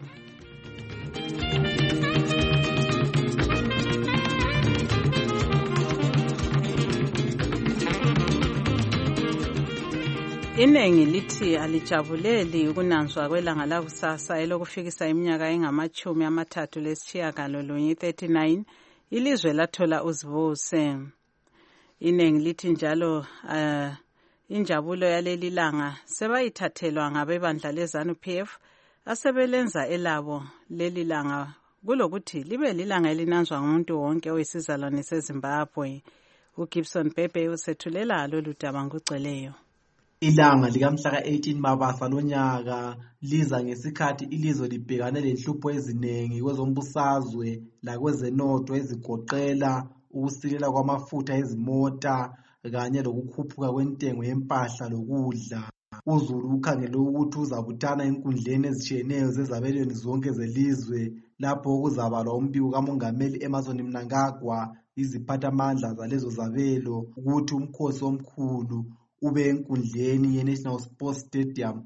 B: Inengi lithi alijabuleli ukunanzwa kwelanga lakusasa elokufikisa iminyaka engamachumi amathathu lesishiyagalolunye thirty-nine ilizwe lathola uzibuse. Inengi lithi njalo uh, injabulo yaleli langa sebayithathelwa ngabebandla leZANU-P F asebelenza elabo leli langa kulokuthi libe lilanga elinanzwa ngumuntu wonke oyisizalwane seZimbabwe. uGibson Bebe usethulela lolu daba ngugcweleyo.
Y: Ilanga likamhla ka-eighteen Mabasa lonyaka liza ngesikhathi ilizwe libhekane lenhlupho eziningi kwezombusazwe lakwezenotho ezigoqela ukusilela kwamafutha ezimota kanye lokukhuphuka kwentengo yempahla lokudla. UZulu ukhangele ukuthi uzabuthana enkundleni ezitshiyeneyo zezabelweni zonke zelizwe lapho kuzabalwa umbiko kamongameli Emmerson Mnangagwa, iziphathamandla zalezo zabelo, ukuthi umkhosi omkhulu ube enkundleni ye-National Sports Stadium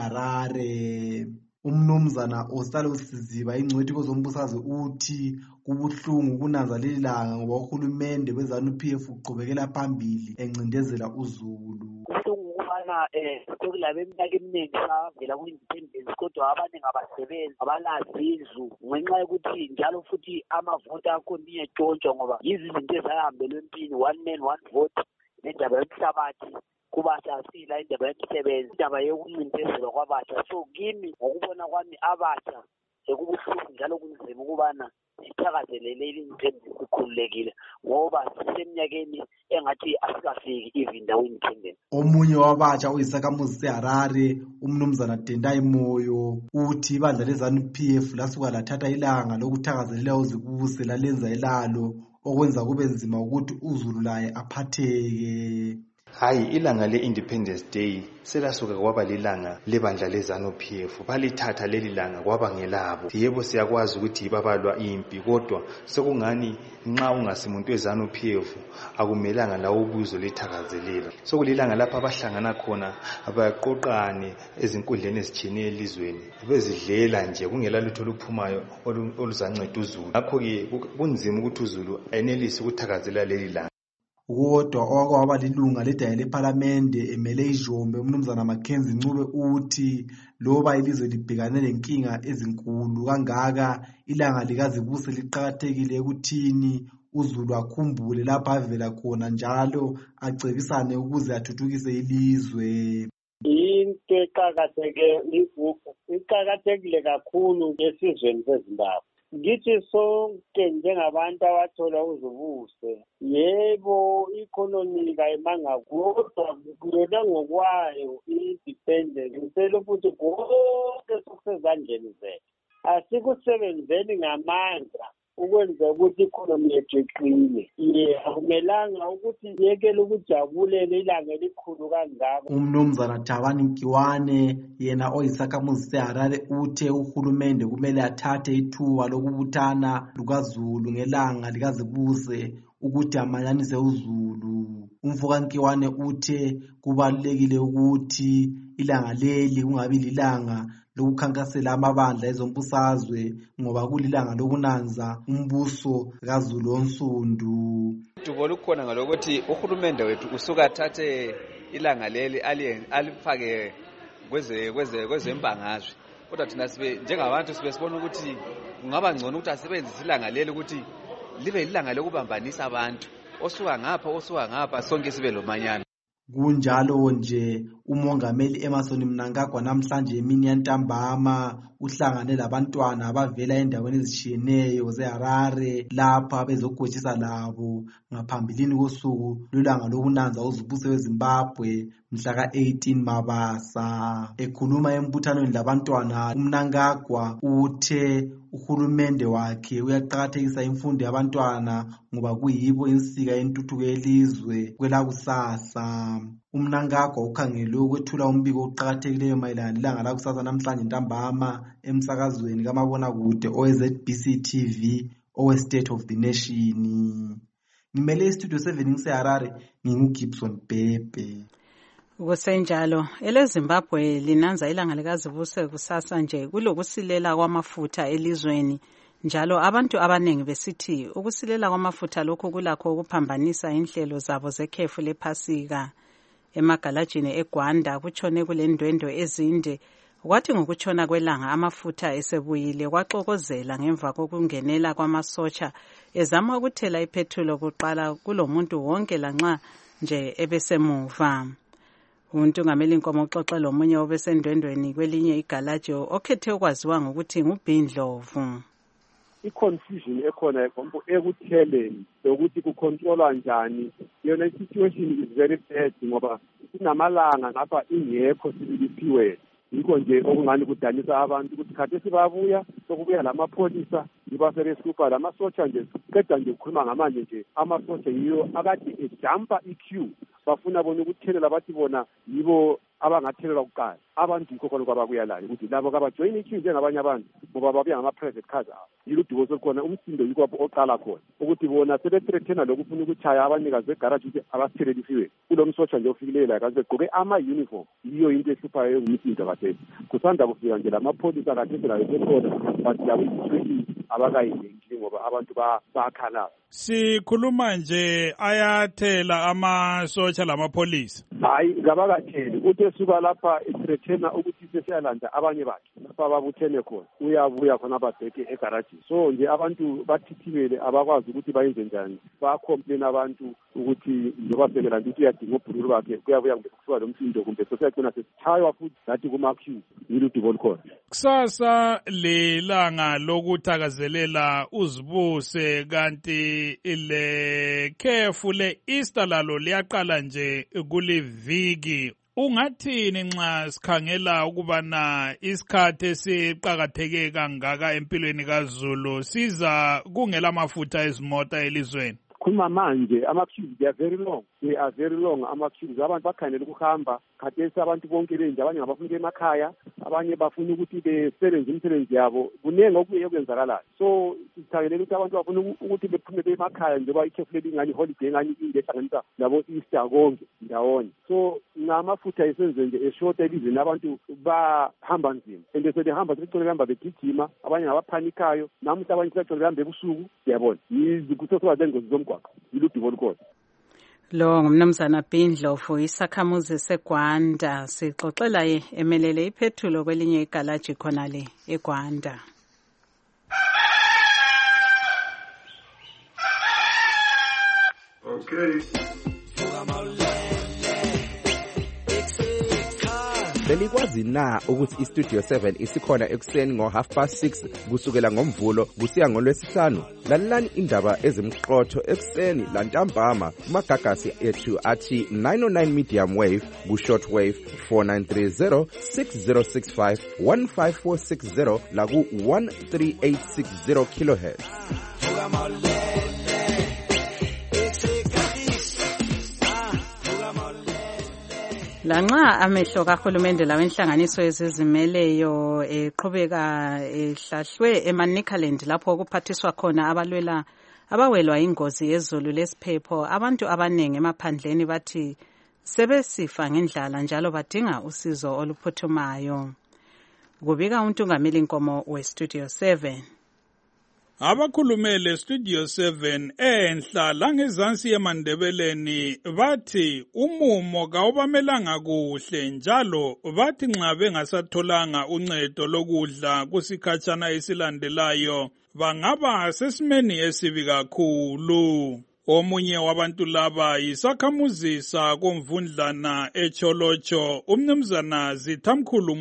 Y: eHarare. Umnumzana Osalo Siziba ingcwethi kwezombusazwe uthi kubuhlungu kunanza leli langa ngoba uhulumende weZANU-P F uqhubekela phambili encindezela uZulu.
Z: Ukubana eh sekulabe iminyaka eminingi savela ku-independence kodwa abaningi abasebenzi abalazi indlu ngenxa yokuthi njalo futhi amavoti akhona iyetshontshwa ngoba yizi izinto ezahambelwe empini, one man one vote, nendaba yomhlabathi kubasha sila indaba yemisebenzi, indaba yokuncindezelwa kwabasha. So kimi ngokubona kwami abasha ekubuhlungu njalo kunzima ukubana sithakazelele independence sikhululekile ngoba siseminyakeni engathi asikafiki even dawo independence.
Y: Omunye wabatsha uyisakhamuzi seHarare umnumzana Tendai Moyo uthi ibandla leZANU-P F lasuka lathatha ilanga lokuthakazelela uzibuse lalenza elalo okwenza kube nzima ukuthi uZulu laye aphatheke.
W: Hayi, ilanga le-Independence Day selasuka kwaba lilanga lebandla le-ZANU-P F. Balithatha leli langa kwaba ngelabo. Yebo siyakwazi ukuthi babalwa impi, kodwa sekungani nxa ungasimuntu we-ZANU-P F akumelanga lawo ubuzo lithakazelela. Sokulilanga lapha abahlangana khona abaqoqane ezinkundleni ezitshiyeneyo elizweni bezidlela nje kungela lutho oluphumayo oluzanceda uZulu. Ngakho-ke kunzima ukuthi uZulu enelise ukuthakazelela leli langa.
Y: Kodwa okwaba lilunga ledaya lephalamende emele iJombe umnumzana Mackenzie Ncube uthi loba ilizwe libhekane lenkinga ezinkulu kangaka ilanga likazibuse liqhakathekile ekuthini uZulu akhumbule lapha avela khona njalo acebisane ukuze athuthukise ilizwe.
E: Into eqhakatheke iqhakathekile kakhulu esizweni seZimbabwe. Ngithi sonke njengabantu abathola uzubuse, yebo economy kayimanga kodwa kuyona ngokwayo i-independence ngicela ukuthi konke sokusezandleni zethu asikusebenzeni ngamandla ukwenza ukuthi i-economy yethu iqine. Ye akumelanga ukuthi yekele ukujabulela ilanga elikhulu kangaka.
Y: Umnumzana Thabani Mkiwane yena oyisakhamuzi seHarare uthe uhulumende kumele athathe ithuba lokubuthana lukaZulu ngelanga likazibuse ukuthi amanyanise uZulu. Umfoka Mkiwane uthe kubalulekile ukuthi ilanga leli kungabi lilanga lokukhankasela amabandla ezombusazwe ngoba kulilanga lokunanza umbuso kaZulu onsundu.
F: Dubo lukhona ngalokuthi uhulumende wethu usuka athathe ilanga leli alifake kweze kweze kwezembangazwe. Kodwa thina sibe njengabantu sibe sibona ukuthi kungaba ngcono ukuthi asebenzise ilanga leli ukuthi libe ilanga lokubambanisa abantu. Osuka ngapha osuka ngapha sonke sibe lomanyana.
Y: Kunjalo nje umongameli Emerson Mnangagwa namhlanje emini yantambama uhlangane labantwana abavela endaweni ezitshiyeneyo zeHarare lapha bezogwetshisa labo ngaphambilini kosuku lolanga lokunanza uzibuse weZimbabwe mhla ka eighteen Mabasa. Ekhuluma embuthanweni labantwana uMnangagwa uthe uhulumende wakhe uyaqhakathekisa imfundo yabantwana ngoba kuyibo insika yentuthuko yelizwe kwelakusasa. Umnangagwa ukhangelwe ukwethula umbiko oqhakathekileyo mayelana lelanga lakusasa namhlanje ntambama emsakazweni kamabonakude owe-Z B C T V owe-State of the Nation. Ngimele istudio seven ngiseHarare nginguGibson Bhebhe.
B: Kusenjalo eleZimbabwe linanza ilanga likazibuse kusasa nje kulokusilela kwamafutha elizweni njalo abantu abanengi besithi ukusilela kwamafutha lokho kulakho ukuphambanisa inhlelo zabo zekhefu lephasika. Emagalajini eGwanda kutshone kulendwendwe ezinde kwathi ngokutshona kwelanga amafutha esebuyile kwaxokozela ngemva kokungenela kwamasotsha ezama ukuthela ipetrol kuqala kulomuntu wonke lanxa nje ebesemuva. Untungameli inkomo uxoxe lomunye obesendwendweni kwelinye igalaji okhethe ukwaziwa ngokuthi nguBhindlovu.
X: I-confusion ekhona ekutheleni lokuthi kucontrolwa njani yona i-situation is very bad ngoba sinamalanga ngapha ingekho sibiliphiwe. Yikho nje okungani kudanisa abantu ukuthi khathi sibabuya sokubuya lamapholisa ibaseresupha lamasotsha nje qeda nje ukukhuluma ngamanje nje amasotsha yiyo akade ejampa i-queue bafuna bona ukuthelela bathi bona yibo abangathelela kuqala abantu yikho khona kwababuya layo ukuthi labo kabajoyina i-queue njengabanye abantu ngoba babuya ngama-private cars abo. Yilo udubo solukhona umsindo yikho oqala khona ukuthi bona sebethreathena lokufuna ukuchaya abanikazi begaraji ukuthi abasithelelisiwe kulo msotsha nje ofikileyo la kaze begqoke ama-uniform. Yiyo into ehluphayo engumsindo kathesi kusanda kufika nje lamapholisa kathesi layo sekhona bathi labo i-situation abakayingengile ngoba abantu bakhala.
G: Sikhuluma nje ayathela amasotsha lamapholisa.
X: Hayi ngabakatheli uthi esuka lapha ethreathena ukuthi sesiyalanda abanye bakhe lapha babuthene khona uyabuya khona ababheke egaraji. So nje abantu bathithibele abakwazi ukuthi bayenze njani bayacomplain abantu ukuthi njengoba sebelanda ukuthi uyadinga ubhululu bakhe kuyabuya kumbe kusuka lo msindo kumbe sesiyagcina sesithaywa futhi lathi kuma-queue. Yilo udubo olukhona.
G: Kusasa lelanga lokuthakazelela uzibuse kanti ile khefu le-Easter lalo liyaqala nje kuliviki. Ungathini nxa sikhangela ukubana isikhathi esiqakatheke kangaka empilweni kaZulu siza kungela mafutha ezimota elizweni?
X: sikhuluma manje ama-queues they are very long they are very long ama-queues abantu bakhanele ukuhamba khathesi abantu bonke benje abanye ngabafuna emakhaya abanye bafuna ukuthi besebenze imisebenzi yabo kuningi okuye kwenzakalayo so sithangelele ukuthi abantu bafuna ukuthi bephume emakhaya njengoba ikhefu leli ngani holiday ngani ingehlanganisa labo Easter konke ndawonye so ngamafutha esenze nje eshort elizweni abantu bahamba nzima and sebehamba sebecole behamba begijima abanye ngabaphanikayo namuhla abanye sebecole behamba ebusuku siyabona yizikusosoba zengozi zomgwaqo yiludivo olukhona.
B: Lo ngumnumzana Bindlovu isakhamuzi seGwanda sixoxela ye emelele iphethulo kwelinye igalaji khona le eGwanda.
D: Okay. Belikwazi na ukuthi iStudio seven isikhona ekuseni ngo half past six kusukela ngomvulo kusiya ngolwesihlanu? Lalelani indaba ezimqotho ekuseni lantambama kumagagasi ethu athi nine oh nine medium wave ku short wave four nine three zero six zero six five one five four six zero la ku one three eight six zero kilohertz.
B: Lanxa amehlo kahulumende lawenhlanganiso ezizimeleyo eqhubeka ehlahlwe eManicaland lapho kuphathiswa khona abalwela abawelwa ingozi yezulu lesiphepho abantu abanengi emaphandleni bathi sebesifa ngendlala njalo badinga usizo oluphuthumayo. Kubika uNtungameli Nkomo weStudio seven.
G: Abakhulumele Studio seven enhla langezansi yeMandebeleni bathi umumo kawubamelanga kuhle njalo bathi nxa bengasatholanga uncedo lokudla kusikhatshana esilandelayo bangaba sesimeni esibi kakhulu. Omunye wabantu laba yisakhamuzi sakomvundlana eCholocho umnumzana Zithamkhulu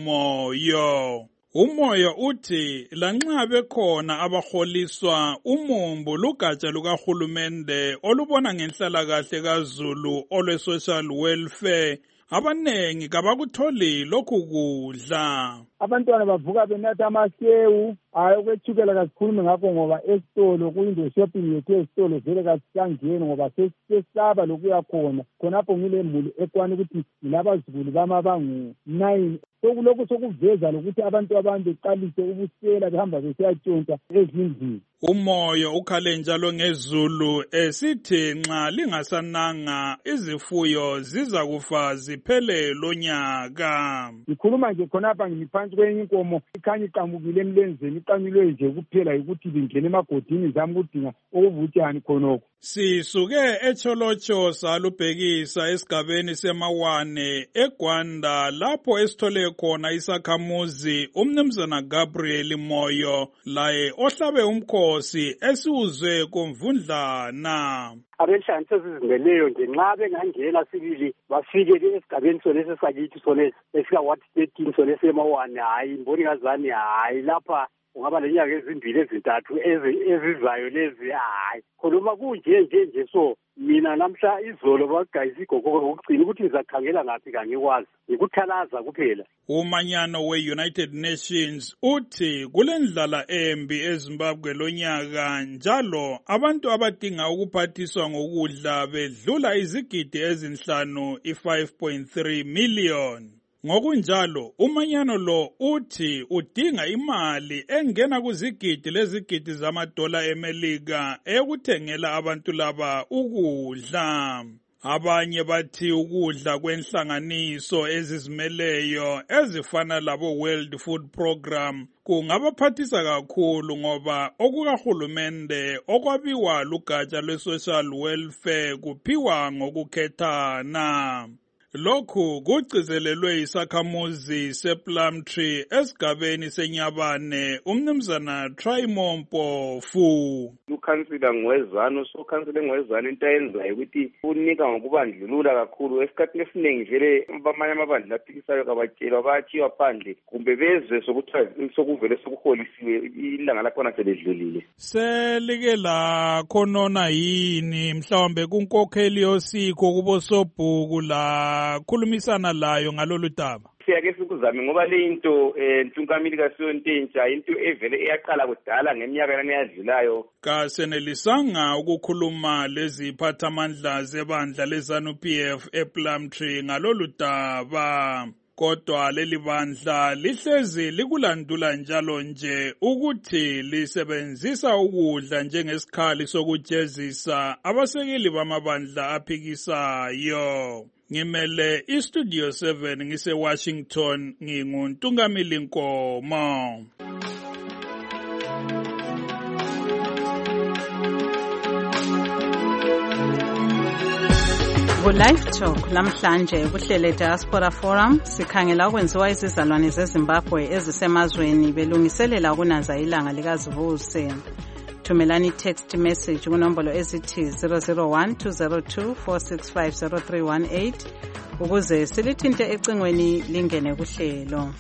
G: Moyo. Umoyo uthi lanxa bekhona abaholiswa umumbu lugatsha lukahulumende olubona ngenhlalakahle kaZulu olwe social welfare abanengi kabakutholi lokhu kudla.
H: Abantwana bavuka benatha amasewu hayi kwethukela kasikhulume ngakho ngoba esitolo kuyinto shopping yethu esitolo vele kasangeni ngoba sesisaba lokuya khona khonapho ngile mbulu ekwana ukuthi ngilabazukulu bama bangu nine sokulokho sokuveza lokuthi abantu abantu beqalise ubusela behamba besiyatshontsha ezindlini.
G: Umoyo ukhale njalo ngezulu esithi nxa lingasananga izifuyo ziza kufa ziphele lonyaka.
H: Ngikhuluma nje khonapha ngiphansi kwenye inkomo ikhanya iqamukile emlenzeni iqanyulwe nje kuphela ukuthi lingene emagodini zami kudinga okuvutshani khonokho.
G: Sisuke eCholocho salubhekisa esigabeni semawane eGwanda lapho esithole khona isakhamuzi umnumzana Gabriel Moyo laye ohlabe umkhosi esiwuzwe komvundlana.
X: Abenhlanganiso ezizimeleyo nje nxa bengangena sibili bafike esigabeni sonesi sakithi sonesi esika what thirteen sonesi emawane hayi mboni kazani hayi lapha ungaba lenyanga ezimbili ezintathu ezizayo lezi hayi khuluma kunje nje nje so mina namhla izolo bagayisa igogoko ngokugcina ukuthi ngizakhangela ngaphi kangikwazi ngikuthalaza kuphela.
G: Umanyano we-United Nations uthi kulendlala embi eZimbabwe lonyaka njalo abantu abadinga ukuphathiswa ngokudla bedlula izigidi ezinhlanu i-five point three million. Ngokunjalo umanyano lo uthi udinga imali engena kuzigidi lezigidi zamadola eMelika ekuthengela abantu laba ukudla. Abanye bathi ukudla kwenhlanganiso ezizimeleyo ezifana labo World Food Program kungabaphathisa kakhulu ngoba okukahulumende okwabiwa lugatsha lwe-social welfare kuphiwa ngokukhethana. Lokhu kugcizelelwe isakhamuzi sePlumtree esigabeni seNyabane umnumzana Trymo Mpofu.
I: Ukhansila ngwezana usokhansile ngwezana into ayenzayo ukuthi unika ngokubandlulula kakhulu esikhathini esiningi vele bamanye amabandla aphikisayo kabatshelwa bayatshiwa phandle kumbe bezwe sokuthi sokuvele sokuholisiwe ilanga lakhona seledlulile.
G: Selike la khonona yini mhlawumbe kunkokheli yosiko kubo sobhuku la khulumisana layo ngalolu daba?
I: siyake sikuzame ngoba le into eh Ntungamili kaSiyontentsha into evele eyaqala kudala ngeminyaka lana eyadlulayo.
G: Kasenelisanga ukukhuluma leziphathamandla zebandla leZANU-P F ePlumtree ngalolu daba. Kodwa leli bandla lihlezi likulandula njalo nje ukuthi lisebenzisa ukudla njengesikhali sokujezisa abasekeli bamabandla aphikisayo. Ngimele iStudio seven ngise Washington nginguNtungamili Nkomo.
B: Ku-Live Talk namhlanje kuhlele Diaspora Forum sikhangela ukwenziwa izizalwane zeZimbabwe ezisemazweni belungiselela ukunanza ilanga likazivuse. Thumelani text message kunombolo ezithi zero zero one two zero two four six five zero three one eight ukuze silithinte ecingweni lingene kuhlelo.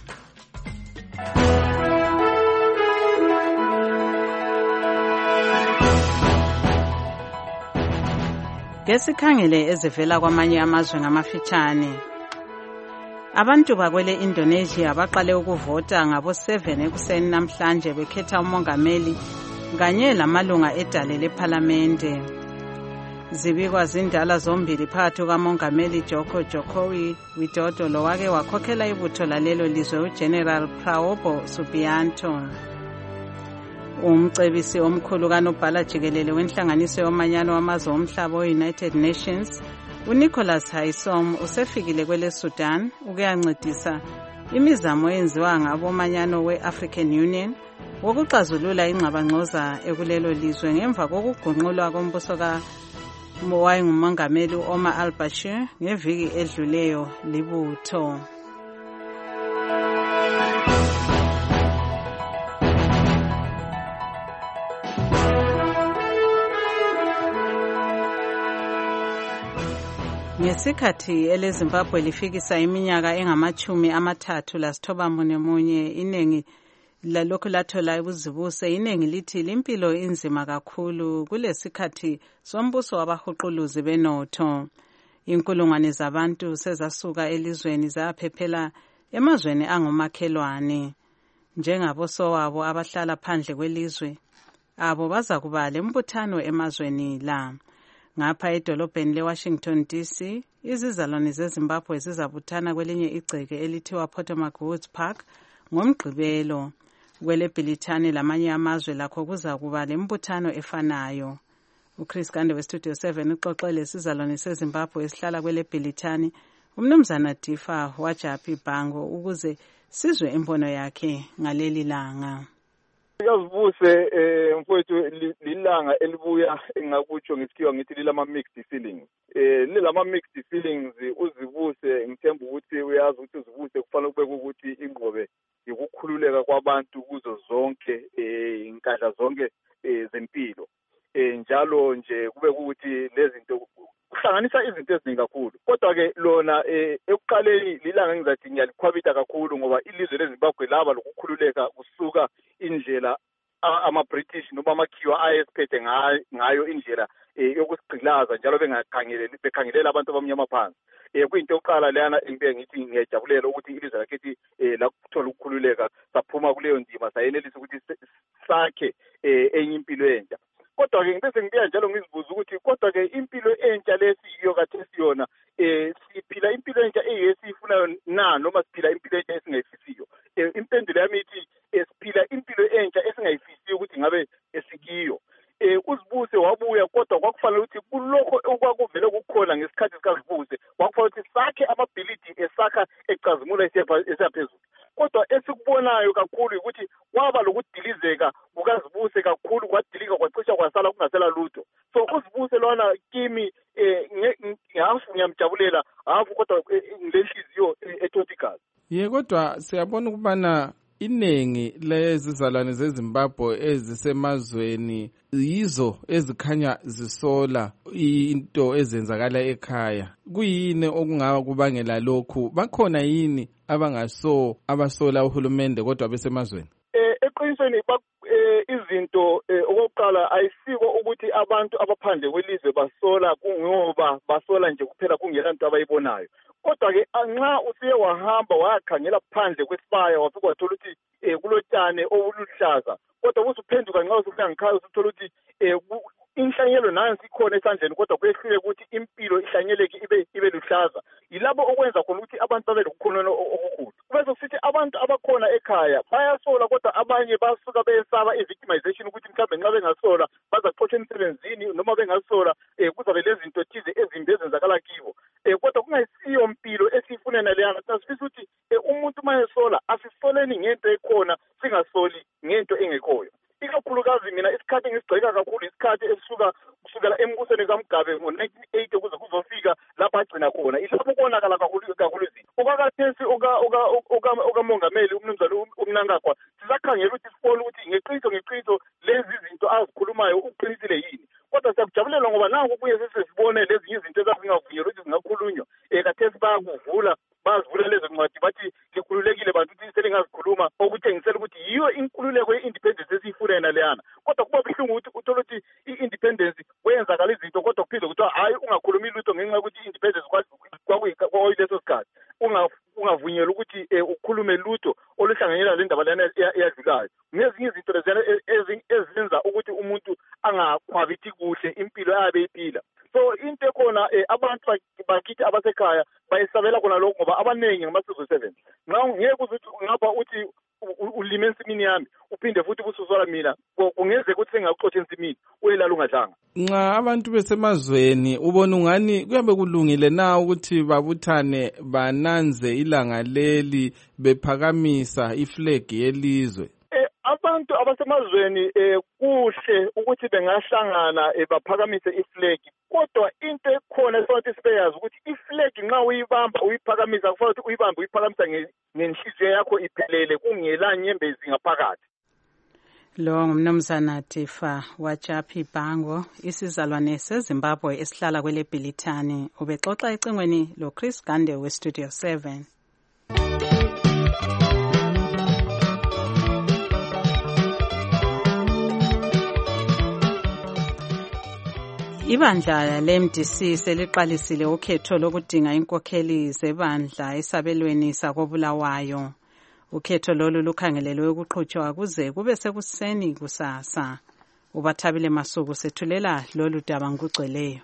B: Ngesikhangele ezivela kwamanye amazwe ngamafitshane. Abantu bakwele Indonesia baqale ukuvota ngabo seven ekuseni namhlanje bekhetha umongameli kanye lamalunga edale lephalamende. Zibikwa zindala zombili phakathi kukamongameli Joko Jokowi Widodo lowake wakhokhela ibutho lalelo lizwe uGeneral Prabowo Subianto. Umcebisi omkhulu kanobhala jikelele wenhlanganiso yomanyano wamazwe omhlaba we-United Nations uNicholas Haysom usefikile kwele Sudan ukuyancedisa imizamo yenziwa ngabomanyano we-African Union wokuxazulula ingxabangxoza ekulelo lizwe ngemva kokugunqulwa kombuso kawayengumongameli Omar al-Bashir ngeviki edluleyo libutho. Ngesikhathi eleZimbabwe lifikisa iminyaka engamachumi amathathu lasithoba munye munye inengi lalokhu lathola ubuzibuse inengi lithi limpilo inzima kakhulu kulesikhathi sombuso wabahuquluzi benotho. Inkulungwane zabantu sezasuka elizweni zaphephela emazweni angomakhelwane. Njengabosowabo abahlala phandle kwelizwe abo baza kuba lembuthano emazweni la. Ngapha edolobheni leWashington D C izizalwane zeZimbabwe zizabuthana kwelinye igceke elithiwa Potomac Woods Park ngomgqibelo. Kwele Bhilithani lamanye amazwe lakho kuza kuba lembuthano efanayo. uChris Gande weStudio seven uxoxele isizalwane seZimbabwe esihlala kwele Bhilithani umnumzana Difa Wajapi Bhango ukuze sizwe imbono yakhe ngaleli langa.
J: Yazivuse eh mfowethu lilanga elibuya engakutsho ngisikhiwa ngithi lilama mixed feelings. Eh lilama mixed feelings uzivuse ngithemba ukuthi uyazi ukuthi uzivuse kufanele kube ukuthi ingqobe ukukhululeka kwabantu kuzo zonke eh inkandla zonke zempilo. Eh njalo nje kube ukuthi lezinto kuhlanganisa izinto eziningi kakhulu. Kodwa ke lona ekuqaleni lilanga ngizathi ngiyalikhwabita kakhulu ngoba ilizwe leZimbabwe laba lokukhululeka kusuka indlela ama-British noma amakhiwa ayesiphethe ngayo indlela yokusigqilaza njalo bengakhangeleli bekhangelela abantu abamnyama phansi. Eh kuyinto yokuqala leyana into ngithi ngiyajabulela ukuthi ilizwe lakhethi la kuthola ukukhululeka saphuma kuleyo ndima sayenelisa ukuthi sakhe enye impilo entsha. Kodwa ke ngibese ngibuya njalo ngizibuza ukuthi kodwa ke impilo entsha lesiyo kade siyona eh siphila impilo entsha eyesifunayo na noma siphila impilo entsha esingayifisiyo. Impendulo yami ithi esiphila impilo entsha esingayifisiyo ukuthi ngabe esikiyo. Eh uzibuse wabuya kodwa kwakufanele ukuthi kulokho okwakuvele ukukhona ngesikhathi sikazibuse kwakufanele ukuthi sakhe amability esakha ecazimula esiyaphezulu. Kodwa esikubonayo kakhulu ukuthi kwaba lokudilizeka kukazibuse kakhulu kwadilika kwacisha kwasala kungasela lutho. So uzibuse lona kimi ngiyafu ngiyamjabulela hafu kodwa ngilenhliziyo ethothikazi.
V: Ye kodwa siyabona ukubana iningi lezizalwane zeZimbabwe ezisemazweni yizo ezikhanya zisola into ezenzakala ekhaya. Kuyini okungaba kubangela lokhu? Bakhona yini abangaso abasola uhulumende kodwa besemazweni?
J: Eh eqinisweni izinto okokuqala ayisiko ukuthi abantu abaphandle kwelizwe basola kungoba basola nje kuphela kungelanto abayibonayo. kodwa-ke nxa usiye wahamba wayakhangela phandle kwesibaya wafika wathola ukuthi um kulotshane obuluhlaza kodwa usuphenduka nxa usufika ngikhaya usuthola ukuthi um inhlanyelo nansi ikhona esandleni kodwa kwehlule ukuthi impilo ihlanyeleke ibe ibe luhlaza. Yilabo okwenza khona ukuthi abantu babe lokukhululeka okukhulu. Bese kusithi abantu abakhona ekhaya bayasola kodwa abanye basuka beyesaba i-victimization ukuthi mhlawumbe nxa bengasola bazaxotsha emsebenzini noma bengasola um kuzabe lezinto thize ezimbi ezenzakala kibo. Um kodwa kungayisiyo mpilo esiyifunena leyana. Sasifisa ukuthi umuntu uma esola asisoleni ngento ekhona singasoli ngento engekhoyo. Ikakhulukazi mina isikhathi engisigceka kakhulu isikhathi esisuka kusukela embusweni kaMgabe ngo-nineteen eighty kuze kuzofika lapha agcina khona. Ilapho konakala kakhulu kakhulu izinto. Okakathesi okamongameli umnumzane uMnangagwa sisakhangela ukuthi sibone ukuthi ngeqiniso ngeqiniso lezi zinto azikhulumayo uqinisile yini. Kodwa siyakujabulela ngoba nangu kuye sesibone lezi izinto ezazingavunyelwa ukuthi zingakhulunywa. Um kathesi bayakuvula bazivula lezo ncwadi bathi likhululekile bantu ukuthi selingazikhuluma okutshengisela ukuthi yiyo inkululeko ye-independence esiyifuna leyana. Kodwa kuba buhlungu ukuthi uthole ukuthi i-independence kwenzakala izinto kodwa kuphinde kuthiwa hayi ungakhulumi lutho ngenxa yokuthi i-independence kwakuyileso sikhathi ungavunyelwa ukuthi ukhulume lutho oluhlanganyela le ndaba lena eyadlulayo. Ngezinye izinto leziyana ezenza ukuthi umuntu angakhwabithi kuhle impilo ayabe iphila. So into ekhona abantu bakithi abasekhaya bayisabela khona lokho ngoba abaningi ngama-six oh seven nxa ngeke uzuthi ngapha uthi ulime ensimini yami uphinde futhi bususola mina kungenzeka ukuthi sengakuxotsha ensimini uyelala ungadlanga.
V: Nxa abantu besemazweni ubona ungani kuyabe kulungile na ukuthi babuthane bananze ilanga leli bephakamisa iflag yelizwe?
J: Abantu abasemazweni eh kuhle ukuthi bengahlangana baphakamise iflag kodwa into ekhona esokuthi sibeyazi ukuthi iflag nxa uyibamba uyiphakamisa kufanele ukuthi uyibambe uyiphakamisa ngenhliziyo yakho iphelele kungela nyembezi ngaphakathi.
B: Lo ngumnumzana Tifa Wachapi Bhango isizalwane seZimbabwe esihlala kwele Bhilithani ubexoxa ecingweni lo Chris Gande we Studio seven. Ibandla le-M D C seliqalisile ukhetho lokudinga inkokheli zebandla esabelweni sakobulawayo. Ukhetho lolu lukhangelelwe ukuqhutshwa kuze kube sekuseni kusasa. Ubathabile Masuku sethulela lolu daba ngokugcweleyo.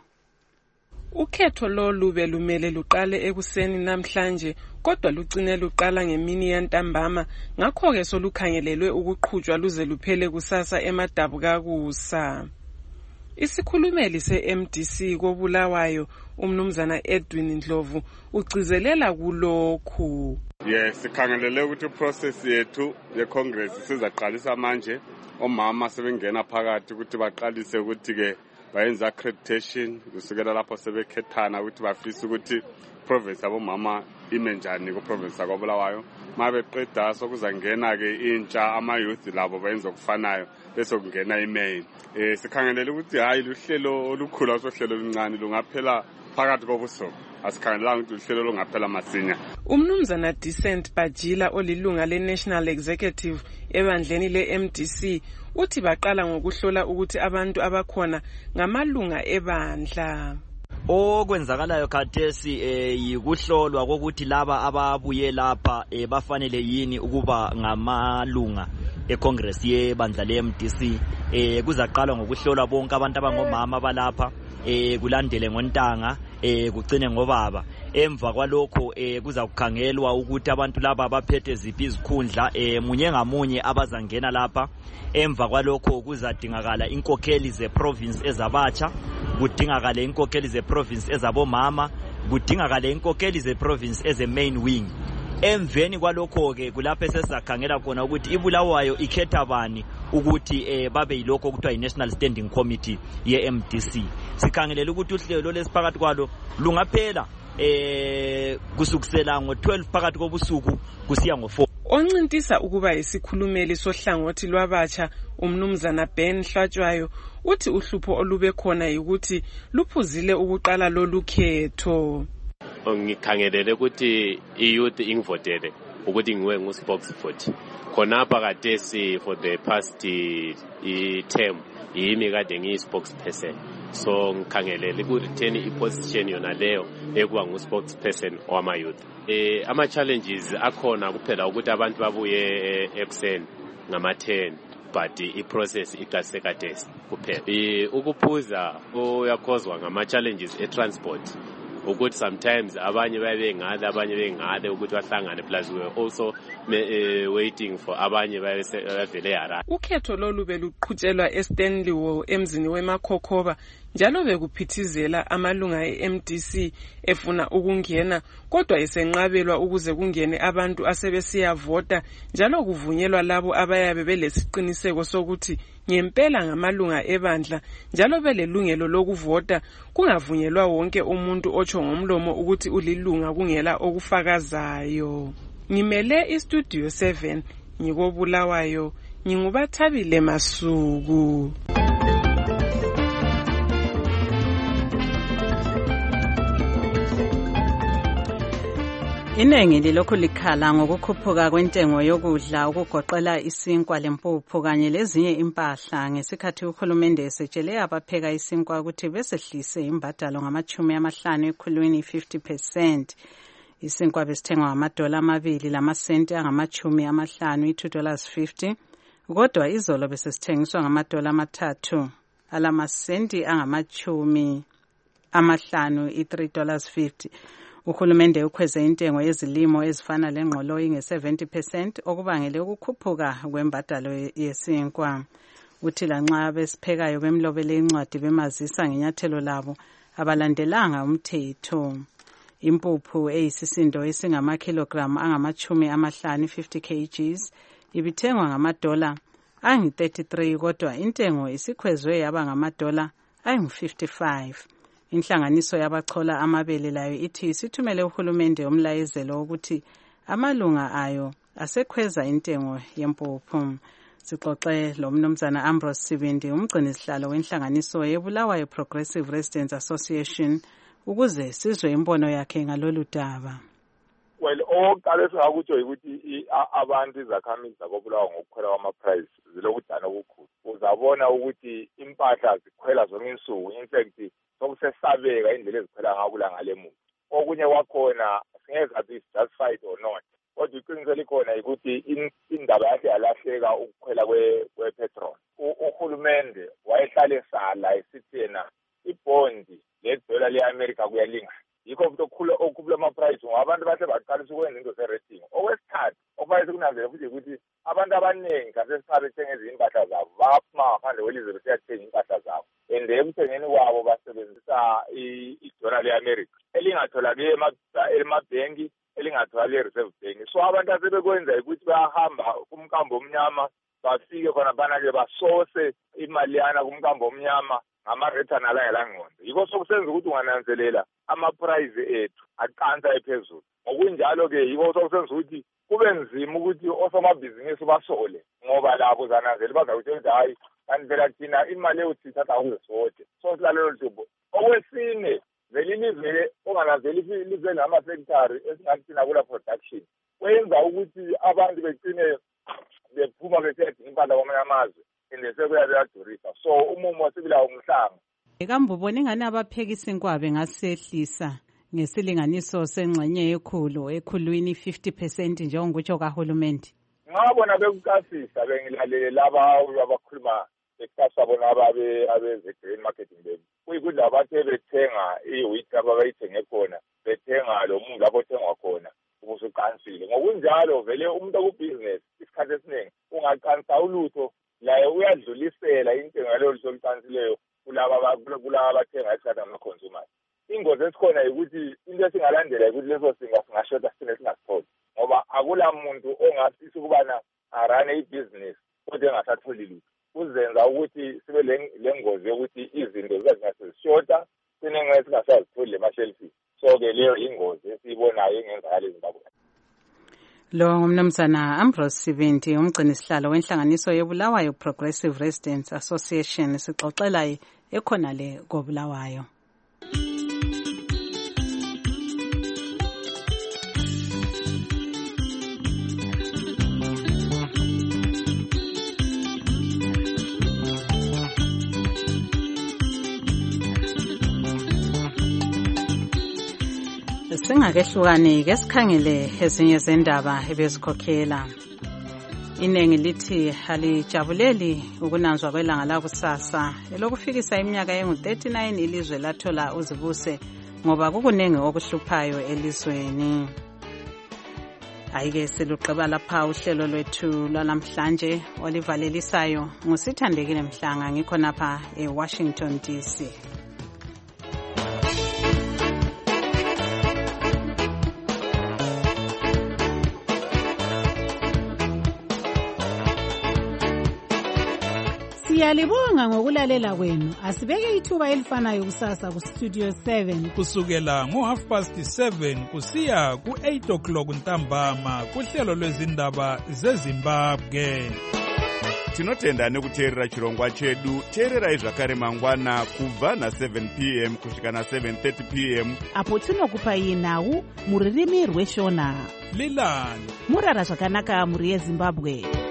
K: Ukhetho lolu belumele luqale ekuseni namhlanje kodwa lugcine luqala ngemini yantambama ngakho ke solukhangelelwe ukuqhutshwa luze luphele kusasa eMadabukakusa. Isikhulumeli se-M D C kobulawayo umnumzana Edwin Ndlovu ugcizelela kulokhu.
L: Yes, sikhangelele ukuthi process yethu ye-Congress sizaqalisa manje omama sebengena phakathi ukuthi baqalise ukuthi ke bayenza accreditation kusukela lapho sebekhethana ukuthi bafisa ukuthi province abomama ime njani ku province akobulawayo mabeqeda sokuzangena ke intsha ama youth labo bayenza okufanayo bese kungena imain. Eh sikhangelele ukuthi hayi luhlelo olukhula sohlelo oluncane lungaphela phakathi kobusuku asikhangelanga ukuthi uhlelo longaphela masinya.
K: Umnumzana Decent Bajila olilunga le-National Executive ebandleni le-M D C uthi baqala ngokuhlola ukuthi abantu abakhona ngamalunga ebandla.
M: Okwenzakalayo khathesi eh yikuhlolwa kokuthi laba ababuye lapha eh bafanele yini ukuba ngamalunga eCongress yebandla le-M D C. Eh kuzaqala ngokuhlolwa bonke abantu abangomama balapha eh kulandele ngontanga eh kugcine ngobaba. Emva kwalokho eh kuzakukhangelwa ukuthi abantu laba abaphethe ziphi izikhundla eh munye ngamunye abazangena lapha. Emva kwalokho kuzadingakala inkokheli ze-province ezabatsha, kudingakala inkokheli ze-province ezabomama, kudingakala inkokheli ze-province eze-main wing. Emveni kwalokho ke kulapho sesizakhangela khona ukuthi ibulawayo ikhetha bani ukuthi eh babe yilokho okuthiwa yi-National Standing Committee ye-M D C. Sikhangelela ukuthi uhlelo lesiphakathi kwalo lungaphela eh kusukusela ngo-twelve phakathi kobusuku kusiya ngo-four.
K: Oncintisa ukuba isikhulumeli sohlangothi lwabatsha umnumzana Ben Hlatshwayo uthi uhlupho olube khona ukuthi luphuzile ukuqala lolu khetho.
N: Ngikhangelele ukuthi i-youth ingivotele ukuthi ngiwe ngu-spokesperson khonapha kadesi for the past i-term yimi kade ngiyi-spokesperson. so ngikhangelele ku-retain i-position yona leyo ekuba ngu-spokesperson wama-youth. Eh, ama-challenges akhona kuphela ukuthi abantu babuye ekuseni ngama-ten but i-process iqalise khathesi kuphela. Ukuphuza kuyakhozwa ngama-challenges e-transport ukuthi sometimes abanye babe ngale abanye bengale ukuthi bahlangane plus we also uh, waiting for abanye bavele yara.
K: Ukhetho lolu beluqhutshelwa eStanley Hall emzini weMakhokhoba njalo bekuphithizela amalunga e-M D C efuna ukungena kodwa esenqabelwa ukuze kungene abantu asebesiyavota njalo kuvunyelwa labo abayabe belesiqiniseko sokuthi ngempela ngamalunga ebandla njalo belelungelo lokuvota kungavunyelwa wonke umuntu otsho ngomlomo ukuthi ulilunga kungela okufakazayo. Ngimele iStudio seven ngikobulawayo ngingubathabile Masuku.
B: Inengi lilokhu likhala ngokukhuphuka kwentengo yokudla ukugoqela isinkwa lempuphu kanye lezinye impahla ngesikhathi uhulumende esetshele abapheka isinkwa ukuthi besehlise imbadalo ngamachumi amahlanu ekhulwini fifty percent. Isinkwa besithengwa ngamadola amabili lamasenti angamachumi amahlanu two dollars fifty kodwa izolo besesithengiswa ngamadola amathathu alamasenti angamachumi amahlanu three dollars fifty. Uhulumende ukhweze intengo yezilimo ezifana lengqoloyi nge-seventy percent okubangele ukukhuphuka kwembadalo yesinkwa. Uthi lanxa besiphekayo bemlobele incwadi bemazisa ngenyathelo labo abalandelanga umthetho. Impuphu eyisisindo esingamakilogram angamachumi amahlanu fifty kilograms ibithengwa ngamadola angi thirty-three kodwa intengo isikhwezwe yaba ngamadola angi fifty-five. Inhlanganiso yabachola amabele layo ithi isithumele uhulumende umlayezelo ukuthi amalunga ayo asekhweza intengo yempuphu. Sixoxe lo mnumzana Ambrose Sibindi umgcini sihlalo wenhlanganiso yeBulawayo Progressive Residents Association ukuze sizwe imbono yakhe ngalolu daba.
J: Well, oqale singakutsho ukuthi abantu izakhamizi zakobulawayo ngokukhwela kwama-price zilokudana okukhulu. Uzabona ukuthi impahla zikhwela zonke insuku. In fact, sokusesabeka indlela ezikhwela ngakula ngale muntu. Okunye kwakhona singeza ukuthi it's justified or not. Kodwa iqiniselo likhona ukuthi indaba yakhe yalahleka ukukhwela kwe-petrol. Uhulumende wayehlale sala esithi yena ibondi ledola le-America kuyalingana. Yikho futhi okukhula ama-price ngoba abantu bahle baqalisa ukwenza into ze-rating. Okwesithathu okufanele sikunanzele futhi ukuthi abantu abaningi kasesithathu bethenga ezinye impahla zabo baphuma ngaphandle kwelizwe besiyathenga impahla zabo. And ekuthengeni kwabo basebenzisa idola le-America elingatholakali emabhenki elingatholakali e-reserve bank. So abantu asebekwenza ukuthi bayahamba kumkambo omnyama bafike khona bana-ke basose imali yana kumkambo omnyama ngama-return alangelangqondo. Yikho sokusenza ukuthi ungananzelela ama-price ethu aqansa ephezulu. Ngokunjalo-ke yikho sokusenza ukuthi kube nzima ukuthi osomabhizinisi basole ngoba labo zananzela bazakutshela ukuthi hayi kanti phela thina imali ewuthithatha kuzesote. So silalelo luhlobo. Okwesine vele ilizwe ongananzeli ilizwe ngama-secretary esingathi thina kula production kwenza ukuthi abantu begcine bephuma besethe impahla kwamanye amazwe ende sekuya beyadurisa. So umumo sibila umhlanga.
B: Ekambubona ingane abaphekisa inkwabe ngasehlisa ngesilinganiso sengxenye ekhulu ekhulwini fifty percent njengokutsho kahulumende.
J: Ngabona bekukasisa bengilalele laba abakhuluma ekasa bona ababe abeze-grain marketing level. Kuyikudla abathe bethenga i-wheat abayithenge khona bethenga lo muntu lapho othengwa khona ubusuqansile. Ngokunjalo vele umuntu okubhizinesi isikhathi esiningi ungaqansa ulutho laye uyadlulisela intengo yalelo lutho oluqansileyo kulaba kulaba abathenga isikhathi ama-consumers. Ingozi esikhona ukuthi into esingalandela ukuthi leso singa singashoda sine singasitholi ngoba akula muntu ongasisa ukubana arane ibhizinisi kodwa engasatholi lutho. Kuzenza ukuthi sibe le ngozi yokuthi izinto zingazishoda sinengeke singasazitholi lemashelfini. So-ke leyo ingozi esiyibonayo engenzakala eZimbabwe.
B: Lo ngumnumzana Ambrose Sibindi umgcini sihlalo wenhlanganiso yeBulawayo Progressive Residents Association sixoxela ekhona le koBulawayo. Singakehlukani ke sikhangele ezinye zendaba ebezikhokhela. Iningi lithi halijabuleli ukunanzwa kwelanga lakusasa elokufikisa iminyaka engu thirty-nine ilizwe lathola uzibuse ngoba kukuningi okuhluphayo elizweni. Ayike siluqeba lapha uhlelo lwethu lwalamhlanje olivalelisayo ngusithandekile Mhlanga ngikho napha eWashington D C.
O: Siyalibonga ngokulalela kwenu. Asibeke ithuba elifanayo kusasa ku Studio seven
G: kusukela ngo half past seven kusiya ku eight o'clock ntambama kuhlelo lwezindaba zeZimbabwe.
P: Tinotenda nekuteerera chirongwa chedu. Teererai zvakare mangwana kubva na seven p m kusvika na seven thirty p m
O: apo tinokupai nhau muririmi rweshona.
G: Lilani
O: murara zvakanaka muri yeZimbabwe.